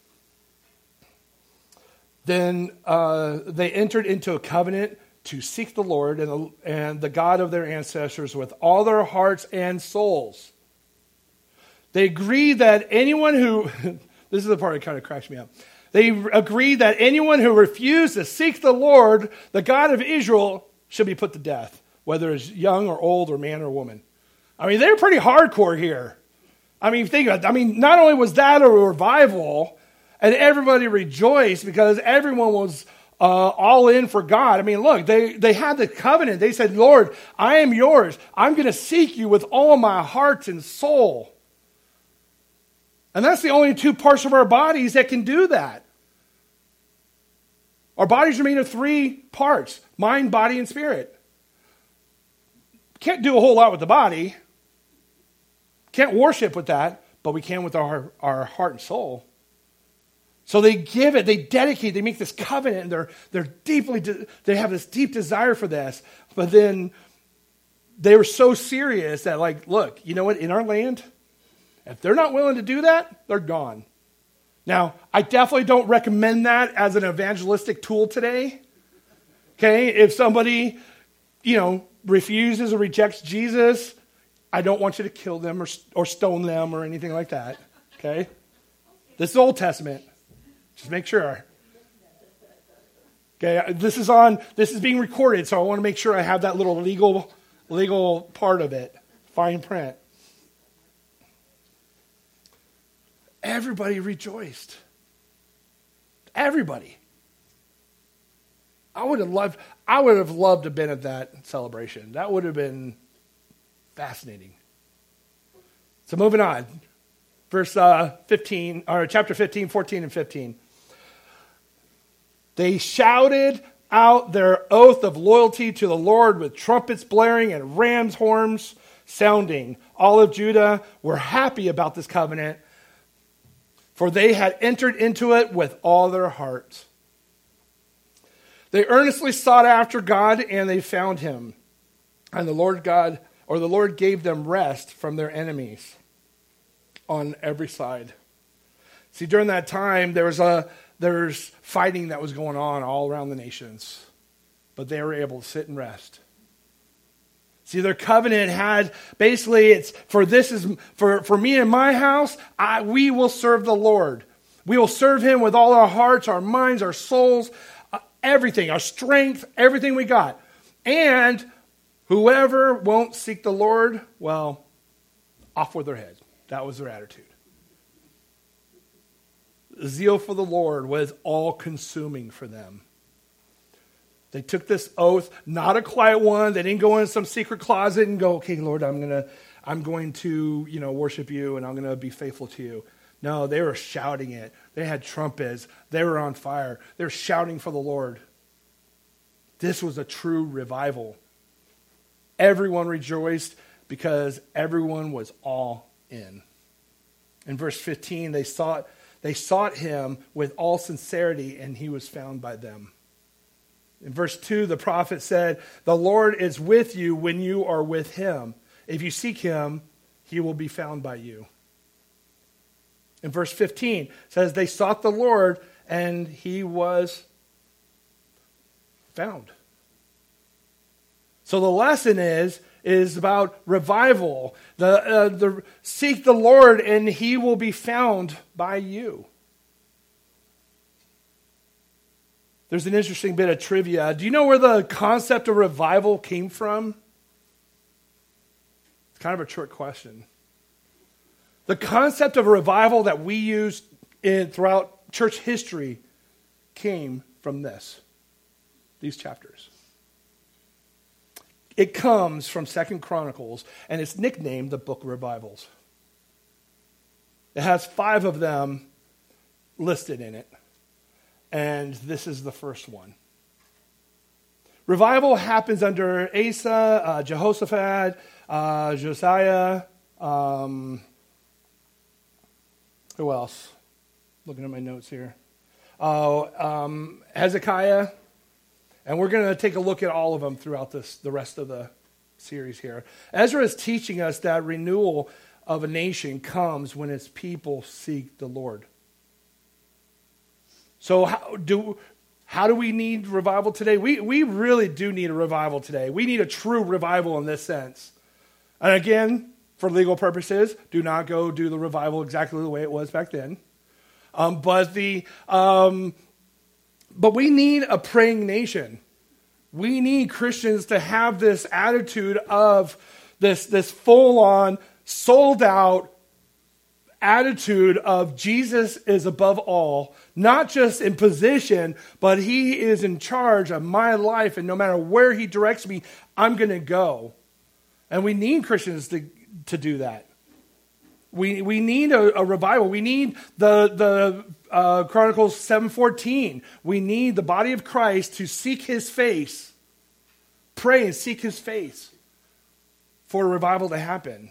Then uh, they entered into a covenant to seek the Lord and the, and the God of their ancestors with all their hearts and souls. They agree that anyone who, this is the part that kind of cracks me up. They agree that anyone who refused to seek the Lord, the God of Israel, should be put to death, whether it's young or old or man or woman. I mean, they're pretty hardcore here. I mean, think about it. I mean, not only was that a revival, and everybody rejoiced because everyone was uh, all in for God. I mean, look, they, they had the covenant. They said, Lord, I am yours. I'm going to seek you with all my heart and soul. And that's the only two parts of our bodies that can do that. Our bodies are made of three parts: mind, body, and spirit. Can't do a whole lot with the body. Can't worship with that, but we can with our, our heart and soul. So they give it, they dedicate, they make this covenant, and they're they're deeply, they have this deep desire for this. But then they were so serious that, like, look, you know what? In our land, if they're not willing to do that, they're gone. Now, I definitely don't recommend that as an evangelistic tool today. Okay, if somebody, you know, refuses or rejects Jesus, I don't want you to kill them or or stone them or anything like that. Okay? This is Old Testament. Just make sure. Okay, this is on. This is being recorded, so I want to make sure I have that little legal, legal part of it, fine print. Everybody rejoiced. Everybody. I would have loved. I would have loved to have been at that celebration. That would have been fascinating. So moving on, verse uh, fifteen, or chapter fifteen, fourteen, and fifteen. They shouted out their oath of loyalty to the Lord with trumpets blaring and ram's horns sounding. All of Judah were happy about this covenant, for they had entered into it with all their hearts. They earnestly sought after God, and they found him. And the Lord God, or the Lord gave them rest from their enemies on every side. See, during that time, there was a there's fighting that was going on all around the nations, but they were able to sit and rest. See, their covenant had basically it's for this is for, for me and my house, I, we will serve the Lord. We will serve him with all our hearts, our minds, our souls, uh, everything, our strength, everything we got. And whoever won't seek the Lord, well, off with their head. That was their attitude. Zeal for the Lord was all-consuming for them. They took this oath, not a quiet one. They didn't go in some secret closet and go, "Okay, Lord, I'm gonna, I'm going to, you know, worship you, and I'm gonna be faithful to you." No, they were shouting it. They had trumpets. They were on fire. They were shouting for the Lord. This was a true revival. Everyone rejoiced because everyone was all in. In verse fifteen, they sought. They sought him with all sincerity, and he was found by them. In verse two, the prophet said, "The Lord is with you when you are with him. If you seek him, he will be found by you." In verse fifteen, it says, they sought the Lord, and he was found. So the lesson is, is about revival. The, uh, the seek the Lord, and he will be found by you. There's an interesting bit of trivia. Do you know where the concept of revival came from? It's kind of a trick question. The concept of a revival that we use in, throughout church history came from this, these chapters. It comes from Second Chronicles, and it's nicknamed the Book of Revivals. It has five of them listed in it, and this is the first one. Revival happens under Asa, uh, Jehoshaphat, uh, Josiah, um, who else? Looking at my notes here. Oh, um, Hezekiah. And we're going to take a look at all of them throughout this, the rest of the series here. Ezra is teaching us that renewal of a nation comes when its people seek the Lord. So how do, how do we need revival today? We, we really do need a revival today. We need a true revival in this sense. And again, for legal purposes, do not go do the revival exactly the way it was back then. Um, but the... Um, But we need a praying nation. We need Christians to have this attitude of this, this full-on, sold-out attitude of Jesus is above all, not just in position, but he is in charge of my life, and no matter where he directs me, I'm going to go. And we need Christians to, to do that. We we need a, a revival. We need the the uh, Chronicles seven fourteen. We need the body of Christ to seek his face, pray and seek his face for a revival to happen.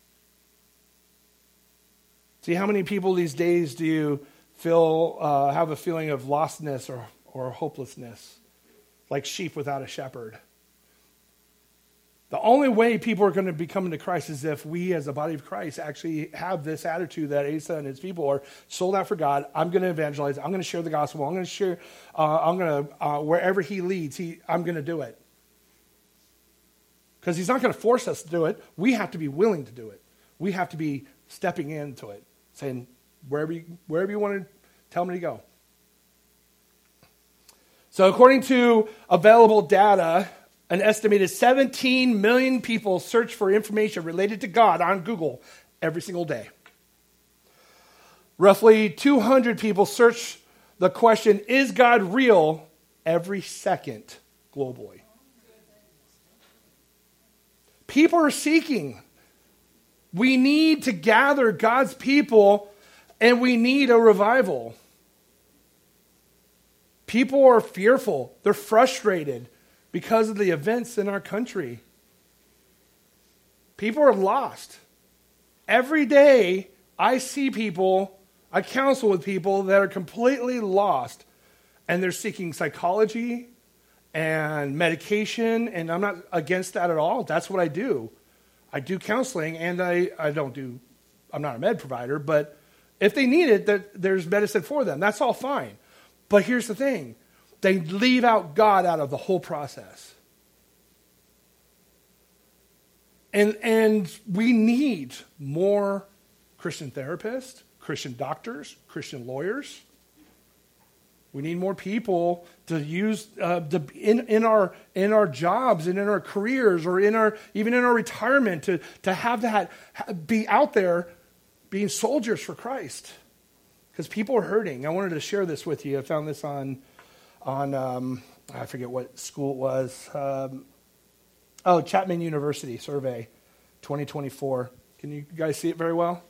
See, how many people these days do you feel uh, have a feeling of lostness or or hopelessness, like sheep without a shepherd? The only way people are going to be coming to Christ is if we as a body of Christ actually have this attitude that Asa and his people are sold out for God. I'm going to evangelize. I'm going to share the gospel. I'm going to share, uh, I'm going to, uh, wherever he leads, he, I'm going to do it. Because he's not going to force us to do it. We have to be willing to do it. We have to be stepping into it, saying, wherever you, wherever you want to tell me to go. So according to available data, an estimated seventeen million people search for information related to God on Google every single day. Roughly two hundred people search the question, is God real, every second globally. People are seeking. We need to gather God's people, and we need a revival. People are fearful. They're frustrated because of the events in our country. People are lost. Every day, I see people, I counsel with people that are completely lost, and they're seeking psychology and medication, and I'm not against that at all. That's what I do. I do counseling, and I, I don't do, I'm not a med provider, but if they need it, that there's medicine for them. That's all fine. But here's the thing. They leave out God out of the whole process. And, and we need more Christian therapists, Christian doctors, Christian lawyers. We need more people to use uh, to, in, in, our, in our jobs and in our careers or in our even in our retirement to, to have that be out there being soldiers for Christ. Because people are hurting. I wanted to share this with you. I found this on, on um, I forget what school it was. Um, oh, Chapman University survey, twenty twenty-four. Can you guys see it very well?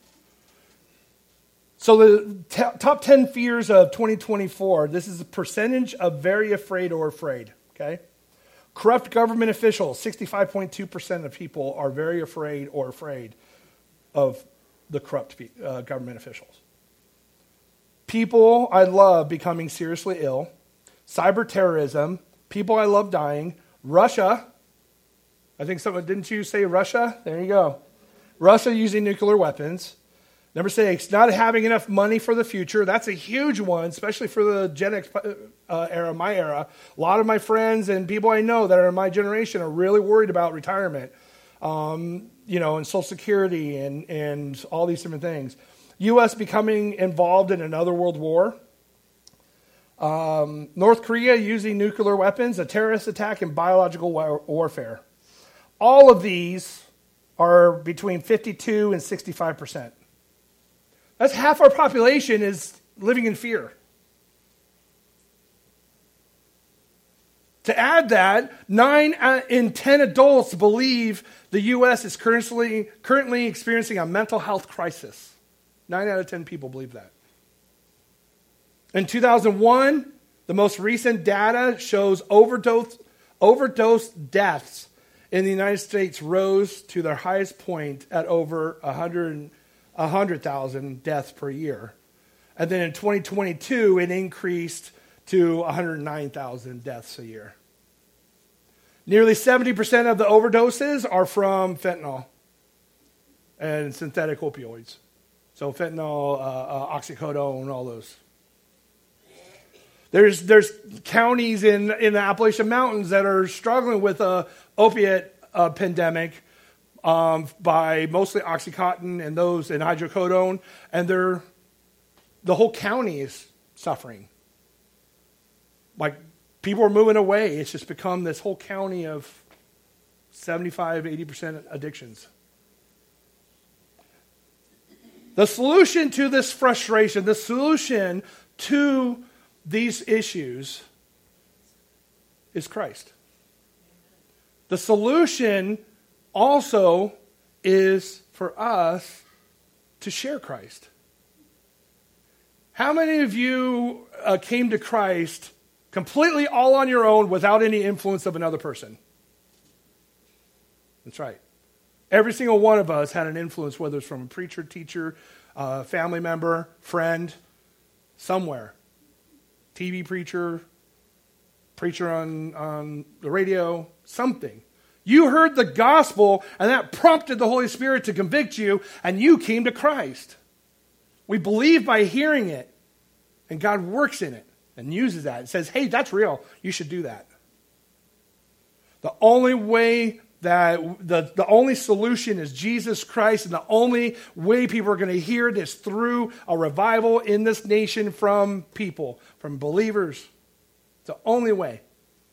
So the t- top ten fears of twenty twenty-four, this is a percentage of very afraid or afraid, okay? Corrupt government officials, sixty-five point two percent of people are very afraid or afraid of the corrupt uh, government officials. People I love becoming seriously ill, cyber terrorism, people I love dying, Russia, I think someone, didn't you say Russia? There you go. Russia using nuclear weapons. Number six, not having enough money for the future. That's a huge one, especially for the Gen X uh, era, my era. A lot of my friends and people I know that are in my generation are really worried about retirement, um, you know, and Social Security and, and all these different things. U S becoming involved in another world war. Um, North Korea using nuclear weapons, a terrorist attack, and biological war- warfare. All of these are between fifty-two and sixty-five percent. That's half our population is living in fear. To add that, nine in ten adults believe the U S is currently, currently experiencing a mental health crisis. Nine out of ten people believe that. In two thousand one, the most recent data shows overdose, overdose deaths in the United States rose to their highest point at over one hundred one hundred thousand deaths per year. And then in twenty twenty-two, it increased to one hundred nine thousand deaths a year. Nearly seventy percent of the overdoses are from fentanyl and synthetic opioids. So fentanyl, uh, uh, oxycodone, all those. There's there's counties in, in the Appalachian Mountains that are struggling with a opiate uh, pandemic. Um, by mostly Oxycontin and those and hydrocodone, and they're the whole county is suffering. Like people are moving away. It's just become this whole county of seventy-five, eighty percent addictions. The solution to this frustration, the solution to these issues is Christ. The solution also is for us to share Christ. How many of you uh, came to Christ completely all on your own without any influence of another person? That's right. Every single one of us had an influence, whether it's from a preacher, teacher, uh, family member, friend, somewhere. T V preacher, preacher on, on the radio, something. You heard the gospel, and that prompted the Holy Spirit to convict you, and you came to Christ. We believe by hearing it, and God works in it and uses that. It says, hey, that's real. You should do that. The only way that the, the only solution is Jesus Christ, and the only way people are going to hear it is through a revival in this nation from people, from believers. It's the only way.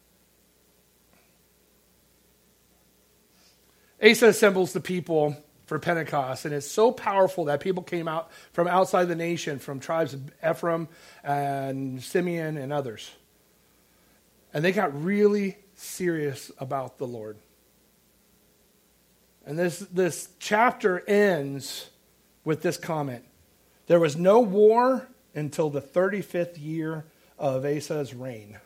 Asa assembles the people for Pentecost, and it's so powerful that people came out from outside the nation, from tribes of Ephraim and Simeon and others. And they got really serious about the Lord. And this, this chapter ends with this comment. There was no war until the thirty-fifth year of Asa's reign.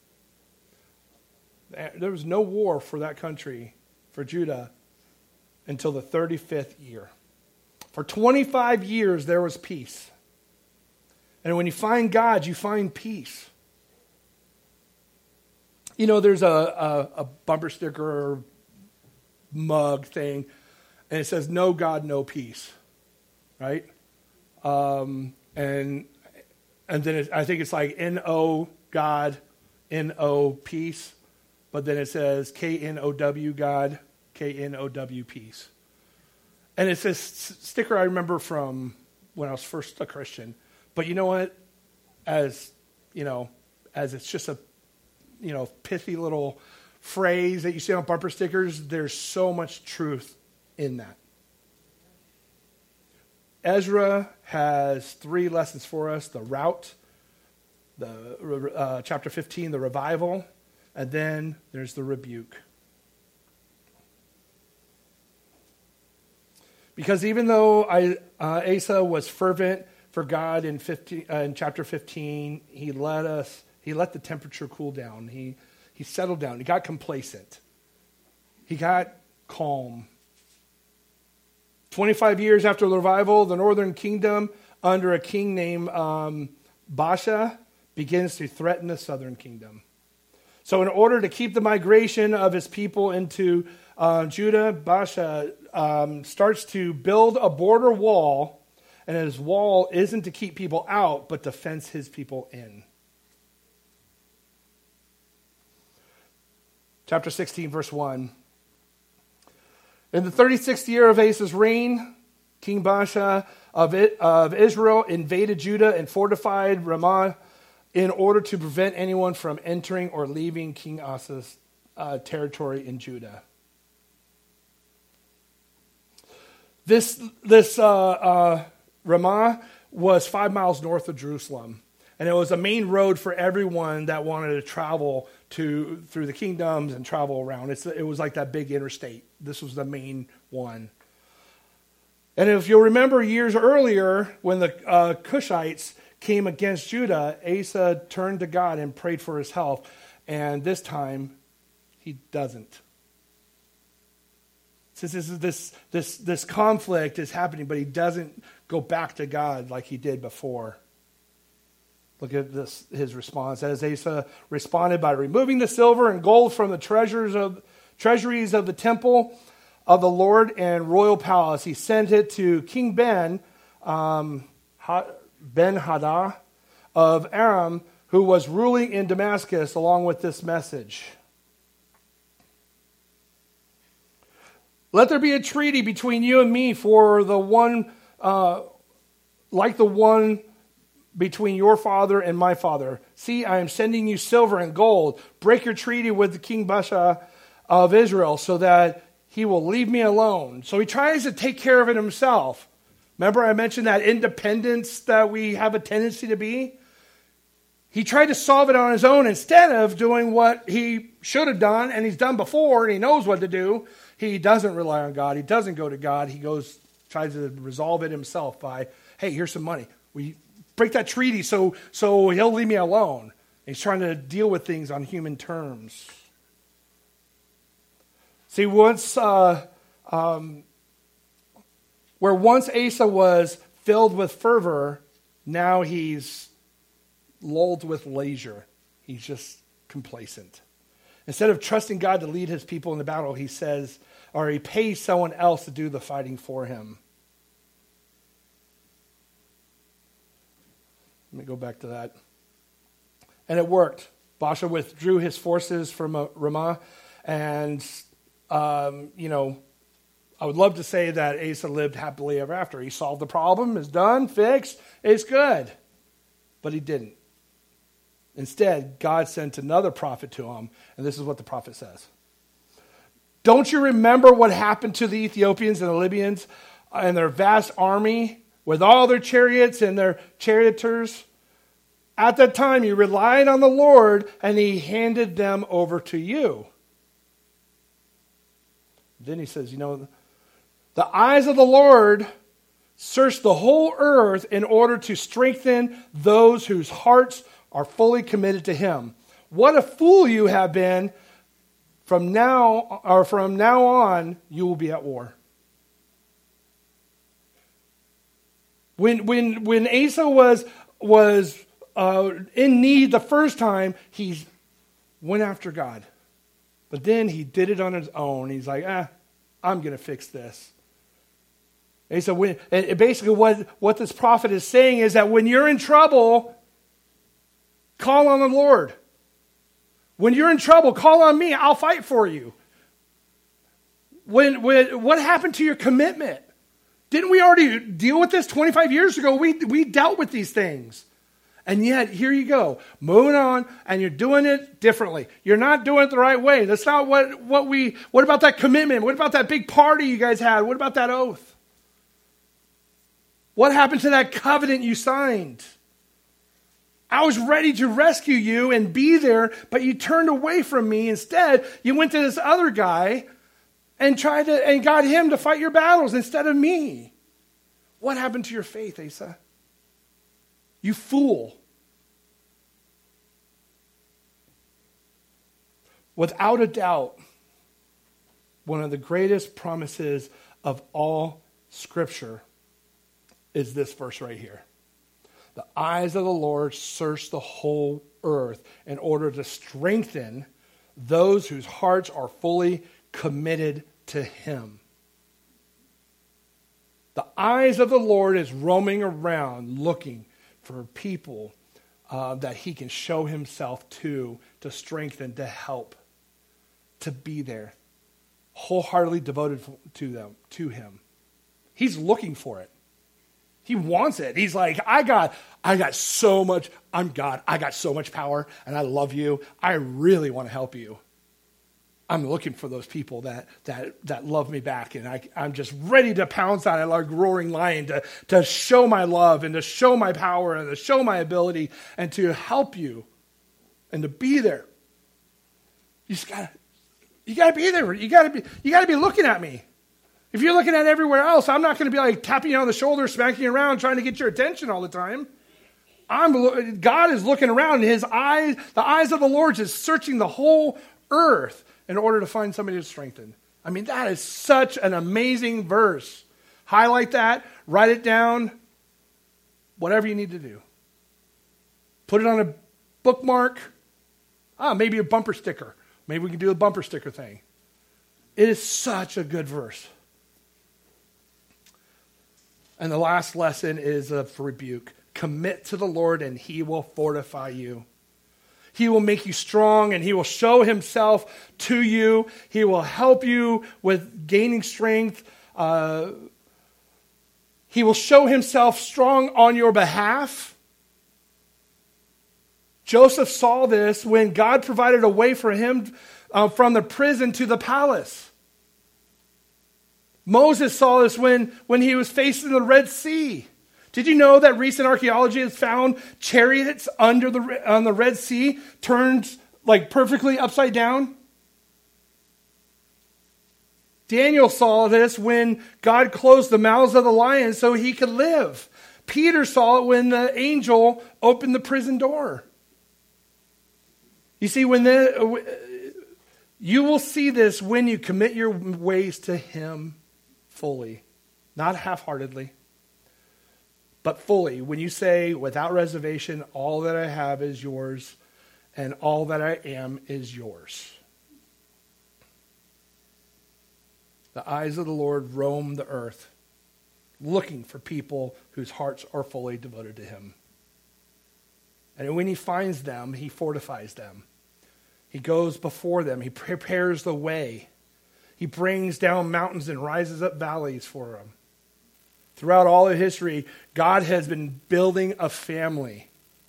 There was no war for that country, for Judah, until the thirty-fifth year. For twenty-five years, there was peace. And when you find God, you find peace. You know, there's a, a, a bumper sticker or mug thing, and it says, no God, no peace. Right? Um, and and then it, I think it's like N O God, N O peace. But then it says K N O W God, K N O W peace. And it's this sticker I remember from when I was first a Christian. But you know what? As, you know, as it's just a, you know, pithy little phrase that you see on bumper stickers, there's so much truth in that. Ezra has three lessons for us: the route, the uh, chapter fifteen, the revival, and then there's the rebuke. Because even though I, uh, Asa was fervent for God in, fifteen, uh, in chapter fifteen, he let us, he let the temperature cool down. He he settled down. He got complacent. He got calm. twenty-five years after the revival, the northern kingdom, under a king named um, Baasha, begins to threaten the southern kingdom. So in order to keep the migration of his people into uh, Judah, Baasha um, starts to build a border wall, and his wall isn't to keep people out, but to fence his people in. Chapter sixteen, verse one. In the thirty-sixth year of Asa's reign, King Baasha of, it, of Israel invaded Judah and fortified Ramah in order to prevent anyone from entering or leaving King Asa's uh, territory in Judah. This, this uh, uh, Ramah was five miles north of Jerusalem, and it was a main road for everyone that wanted to travel to through the kingdoms and travel around. It's, it was like that big interstate. This was the main one. And if you'll remember years earlier, when the uh, Cushites came against Judah, Asa turned to God and prayed for his help. And this time, he doesn't. Since this is this this this conflict is happening, but he doesn't go back to God like he did before. Look at this, his response. As Asa responded by removing the silver and gold from the treasures of treasuries of the temple of the Lord and royal palace, he sent it to King Ben, um, Ben-Hadad of Aram, who was ruling in Damascus, along with this message. Let there be a treaty between you and me for the one, uh, like the one between your father and my father. See, I am sending you silver and gold. Break your treaty with the King Baasha of Israel so that he will leave me alone. So he tries to take care of it himself. Remember I mentioned that independence that we have a tendency to be? He tried to solve it on his own instead of doing what he should have done, and he's done before, and he knows what to do. He doesn't rely on God. He doesn't go to God. He goes, tries to resolve it himself by, hey, here's some money. We break that treaty so, so he'll leave me alone. He's trying to deal with things on human terms. See, once, uh, um, where once Asa was filled with fervor, now he's lulled with leisure. He's just complacent. Instead of trusting God to lead his people in the battle, he says, or he pays someone else to do the fighting for him. Let me go back to that. And it worked. Baasha withdrew his forces from Ramah, and um, you know, I would love to say that Asa lived happily ever after. He solved the problem, it's done, fixed, it's good. But he didn't. Instead, God sent another prophet to him, and this is what the prophet says. Don't you remember what happened to the Ethiopians and the Libyans and their vast army with all their chariots and their charioteers? At that time, you relied on the Lord, and he handed them over to you. Then he says, you know, the eyes of the Lord search the whole earth in order to strengthen those whose hearts are fully committed to him. What a fool you have been. From now, or from now on, you will be at war. When when when Asa was was uh, in need the first time, he went after God, but then he did it on his own. He's like, ah, I'm going to fix this. Asa, when, and basically, what what this prophet is saying is that when you're in trouble, call on the Lord. When you're in trouble, call on me. I'll fight for you. When, when, what happened to your commitment? Didn't we already deal with this twenty-five years ago? We, we dealt with these things. And yet, here you go, moving on, and you're doing it differently. You're not doing it the right way. That's not what, what we, what about that commitment? What about that big party you guys had? What about that oath? What happened to that covenant you signed? I was ready to rescue you and be there, but you turned away from me. Instead, you went to this other guy and tried to and got him to fight your battles instead of me. What happened to your faith, Asa? You fool. Without a doubt, one of the greatest promises of all Scripture is this verse right here. The eyes of the Lord search the whole earth in order to strengthen those whose hearts are fully committed to him. The eyes of the Lord is roaming around looking for people uh, that he can show himself to, to strengthen, to help, to be there, wholeheartedly devoted to them, to him. He's looking for it. He wants it. He's like, I got, I got so much, I'm God, I got so much power, and I love you. I really want to help you. I'm looking for those people that that that love me back, and I, I'm just ready to pounce on it like a roaring lion to, to show my love and to show my power and to show my ability and to help you and to be there. You just gotta, you gotta be there. You gotta be, you gotta be looking at me. If you're looking at everywhere else, I'm not going to be like tapping you on the shoulder, smacking you around, trying to get your attention all the time. I'm, God is looking around, and his eyes, the eyes of the Lord is searching the whole earth in order to find somebody to strengthen. I mean, that is such an amazing verse. Highlight that, write it down, whatever you need to do. Put it on a bookmark. Ah, maybe a bumper sticker. Maybe we can do a bumper sticker thing. It is such a good verse. And the last lesson is a rebuke. Commit to the Lord and he will fortify you. He will make you strong and he will show himself to you. He will help you with gaining strength. Uh, he will show himself strong on your behalf. Joseph saw this when God provided a way for him uh, from the prison to the palace. Moses saw this when, when he was facing the Red Sea. Did you know that recent archaeology has found chariots under the on the Red Sea turned like perfectly upside down? Daniel saw this when God closed the mouths of the lions so he could live. Peter saw it when the angel opened the prison door. You see, when the, you will see this when you commit your ways to him fully, not half-heartedly, but fully. When you say, without reservation, all that I have is yours, and all that I am is yours. The eyes of the Lord roam the earth, looking for people whose hearts are fully devoted to him. And when he finds them, he fortifies them. He goes before them. He prepares the way. He brings down mountains and rises up valleys for them. Throughout all of history, God has been building a family.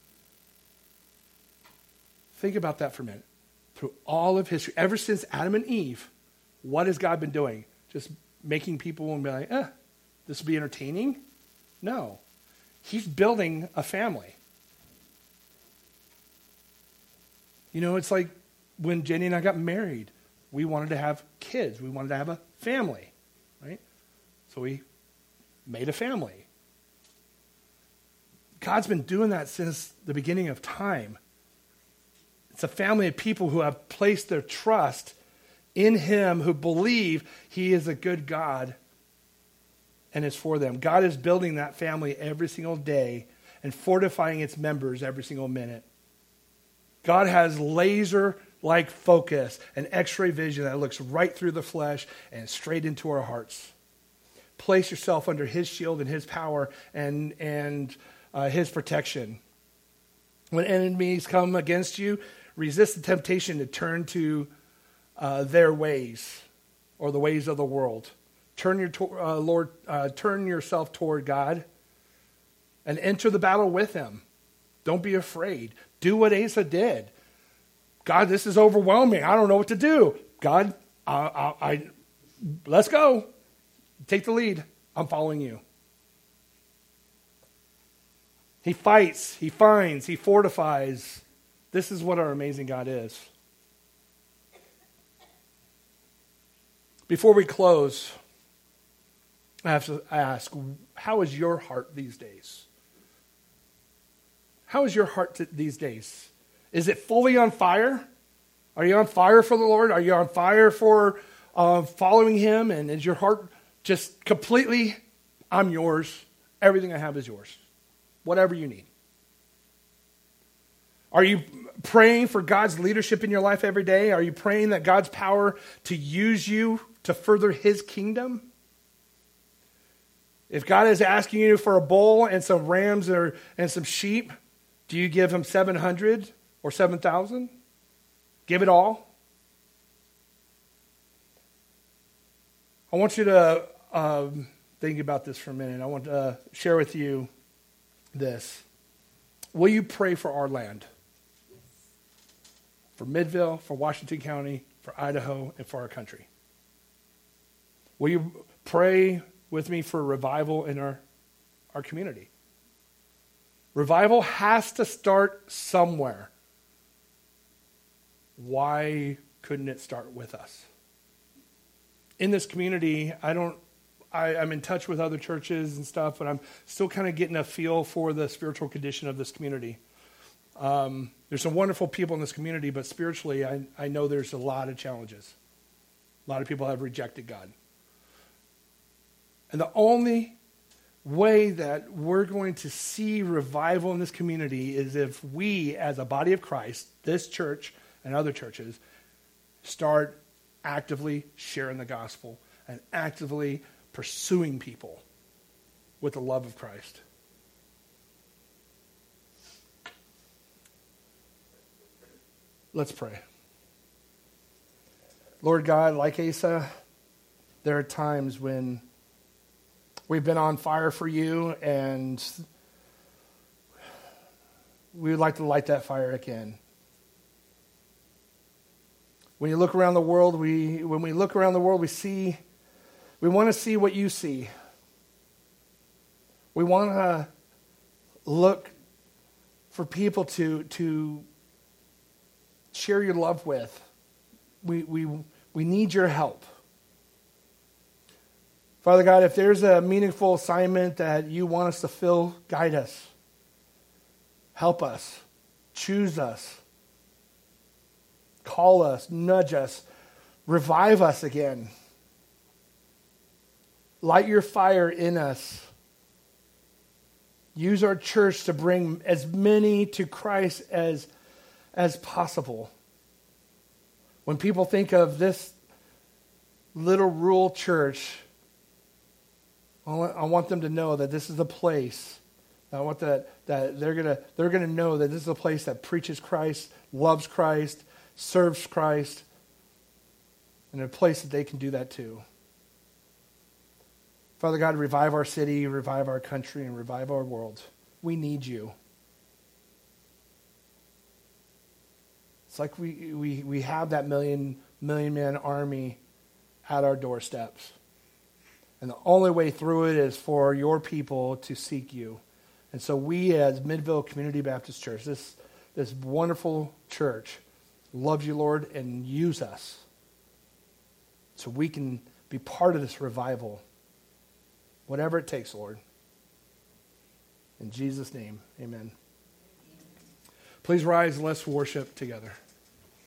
Think about that for a minute. Through all of history, ever since Adam and Eve, what has God been doing? Just making people and be like, eh, this will be entertaining? No. He's building a family. You know, it's like when Jenny and I got married, we wanted to have kids. We wanted to have a family, right? So we made a family. God's been doing that since the beginning of time. It's a family of people who have placed their trust in him, who believe he is a good God and is for them. God is building that family every single day and fortifying its members every single minute. God has laser-like focus and x-ray vision that looks right through the flesh and straight into our hearts. Place yourself under his shield and his power and, and uh, his protection. When enemies come against you, resist the temptation to turn to uh, their ways or the ways of the world. Turn your to- uh, Lord, uh, turn yourself toward God and enter the battle with him. Don't be afraid. Do what Asa did. God, this is overwhelming. I don't know what to do. God, I, I, I let's go. Take the lead. I'm following you. He fights. He finds. He fortifies. This is what our amazing God is. Before we close, I have to ask, how is your heart these days? How is your heart t- these days? Is it fully on fire? Are you on fire for the Lord? Are you on fire for uh, following him? And is your heart just completely, I'm yours. Everything I have is yours. Whatever you need. Are you praying for God's leadership in your life every day? Are you praying that God's power to use you to further his kingdom? If God is asking you for a bull and some rams or, and some sheep, do you give him seven hundred or seven thousand? Give it all? I want you to um, think about this for a minute. I want to uh, share with you this. Will you pray for our land? For Midville, for Washington County, for Idaho, and for our country. Will you pray with me for revival in our, our community? Revival has to start somewhere. Why couldn't it start with us? In this community, I don't, I, I'm in touch with other churches and stuff, but I'm still kind of getting a feel for the spiritual condition of this community. Um, there's some wonderful people in this community, but spiritually, I, I know there's a lot of challenges. A lot of people have rejected God. And the only way that we're going to see revival in this community is if we, as a body of Christ, this church and other churches, start actively sharing the gospel and actively pursuing people with the love of Christ. Let's pray. Lord God, like Asa, there are times when we've been on fire for you, and we would like to light that fire again. When you look around the world, we when we look around the world, we see, we want to see what you see. We want to look for people to to share your love with. We we we need your help. Father God, if there's a meaningful assignment that you want us to fill, guide us. Help us. Choose us. Call us. Nudge us. Revive us again. Light your fire in us. Use our church to bring as many to Christ as, as possible. When people think of this little rural church, I want them to know that this is a place. I want that that they're gonna they're gonna know that this is a place that preaches Christ, loves Christ, serves Christ, and a place that they can do that too. Father God, revive our city, revive our country, and revive our world. We need you. It's like we, we, we have that million, million man army at our doorsteps. And the only way through it is for your people to seek you. And so we as Midville Community Baptist Church, this, this wonderful church, love you, Lord, and use us so we can be part of this revival. Whatever it takes, Lord. In Jesus' name, amen. Please rise, let's worship together.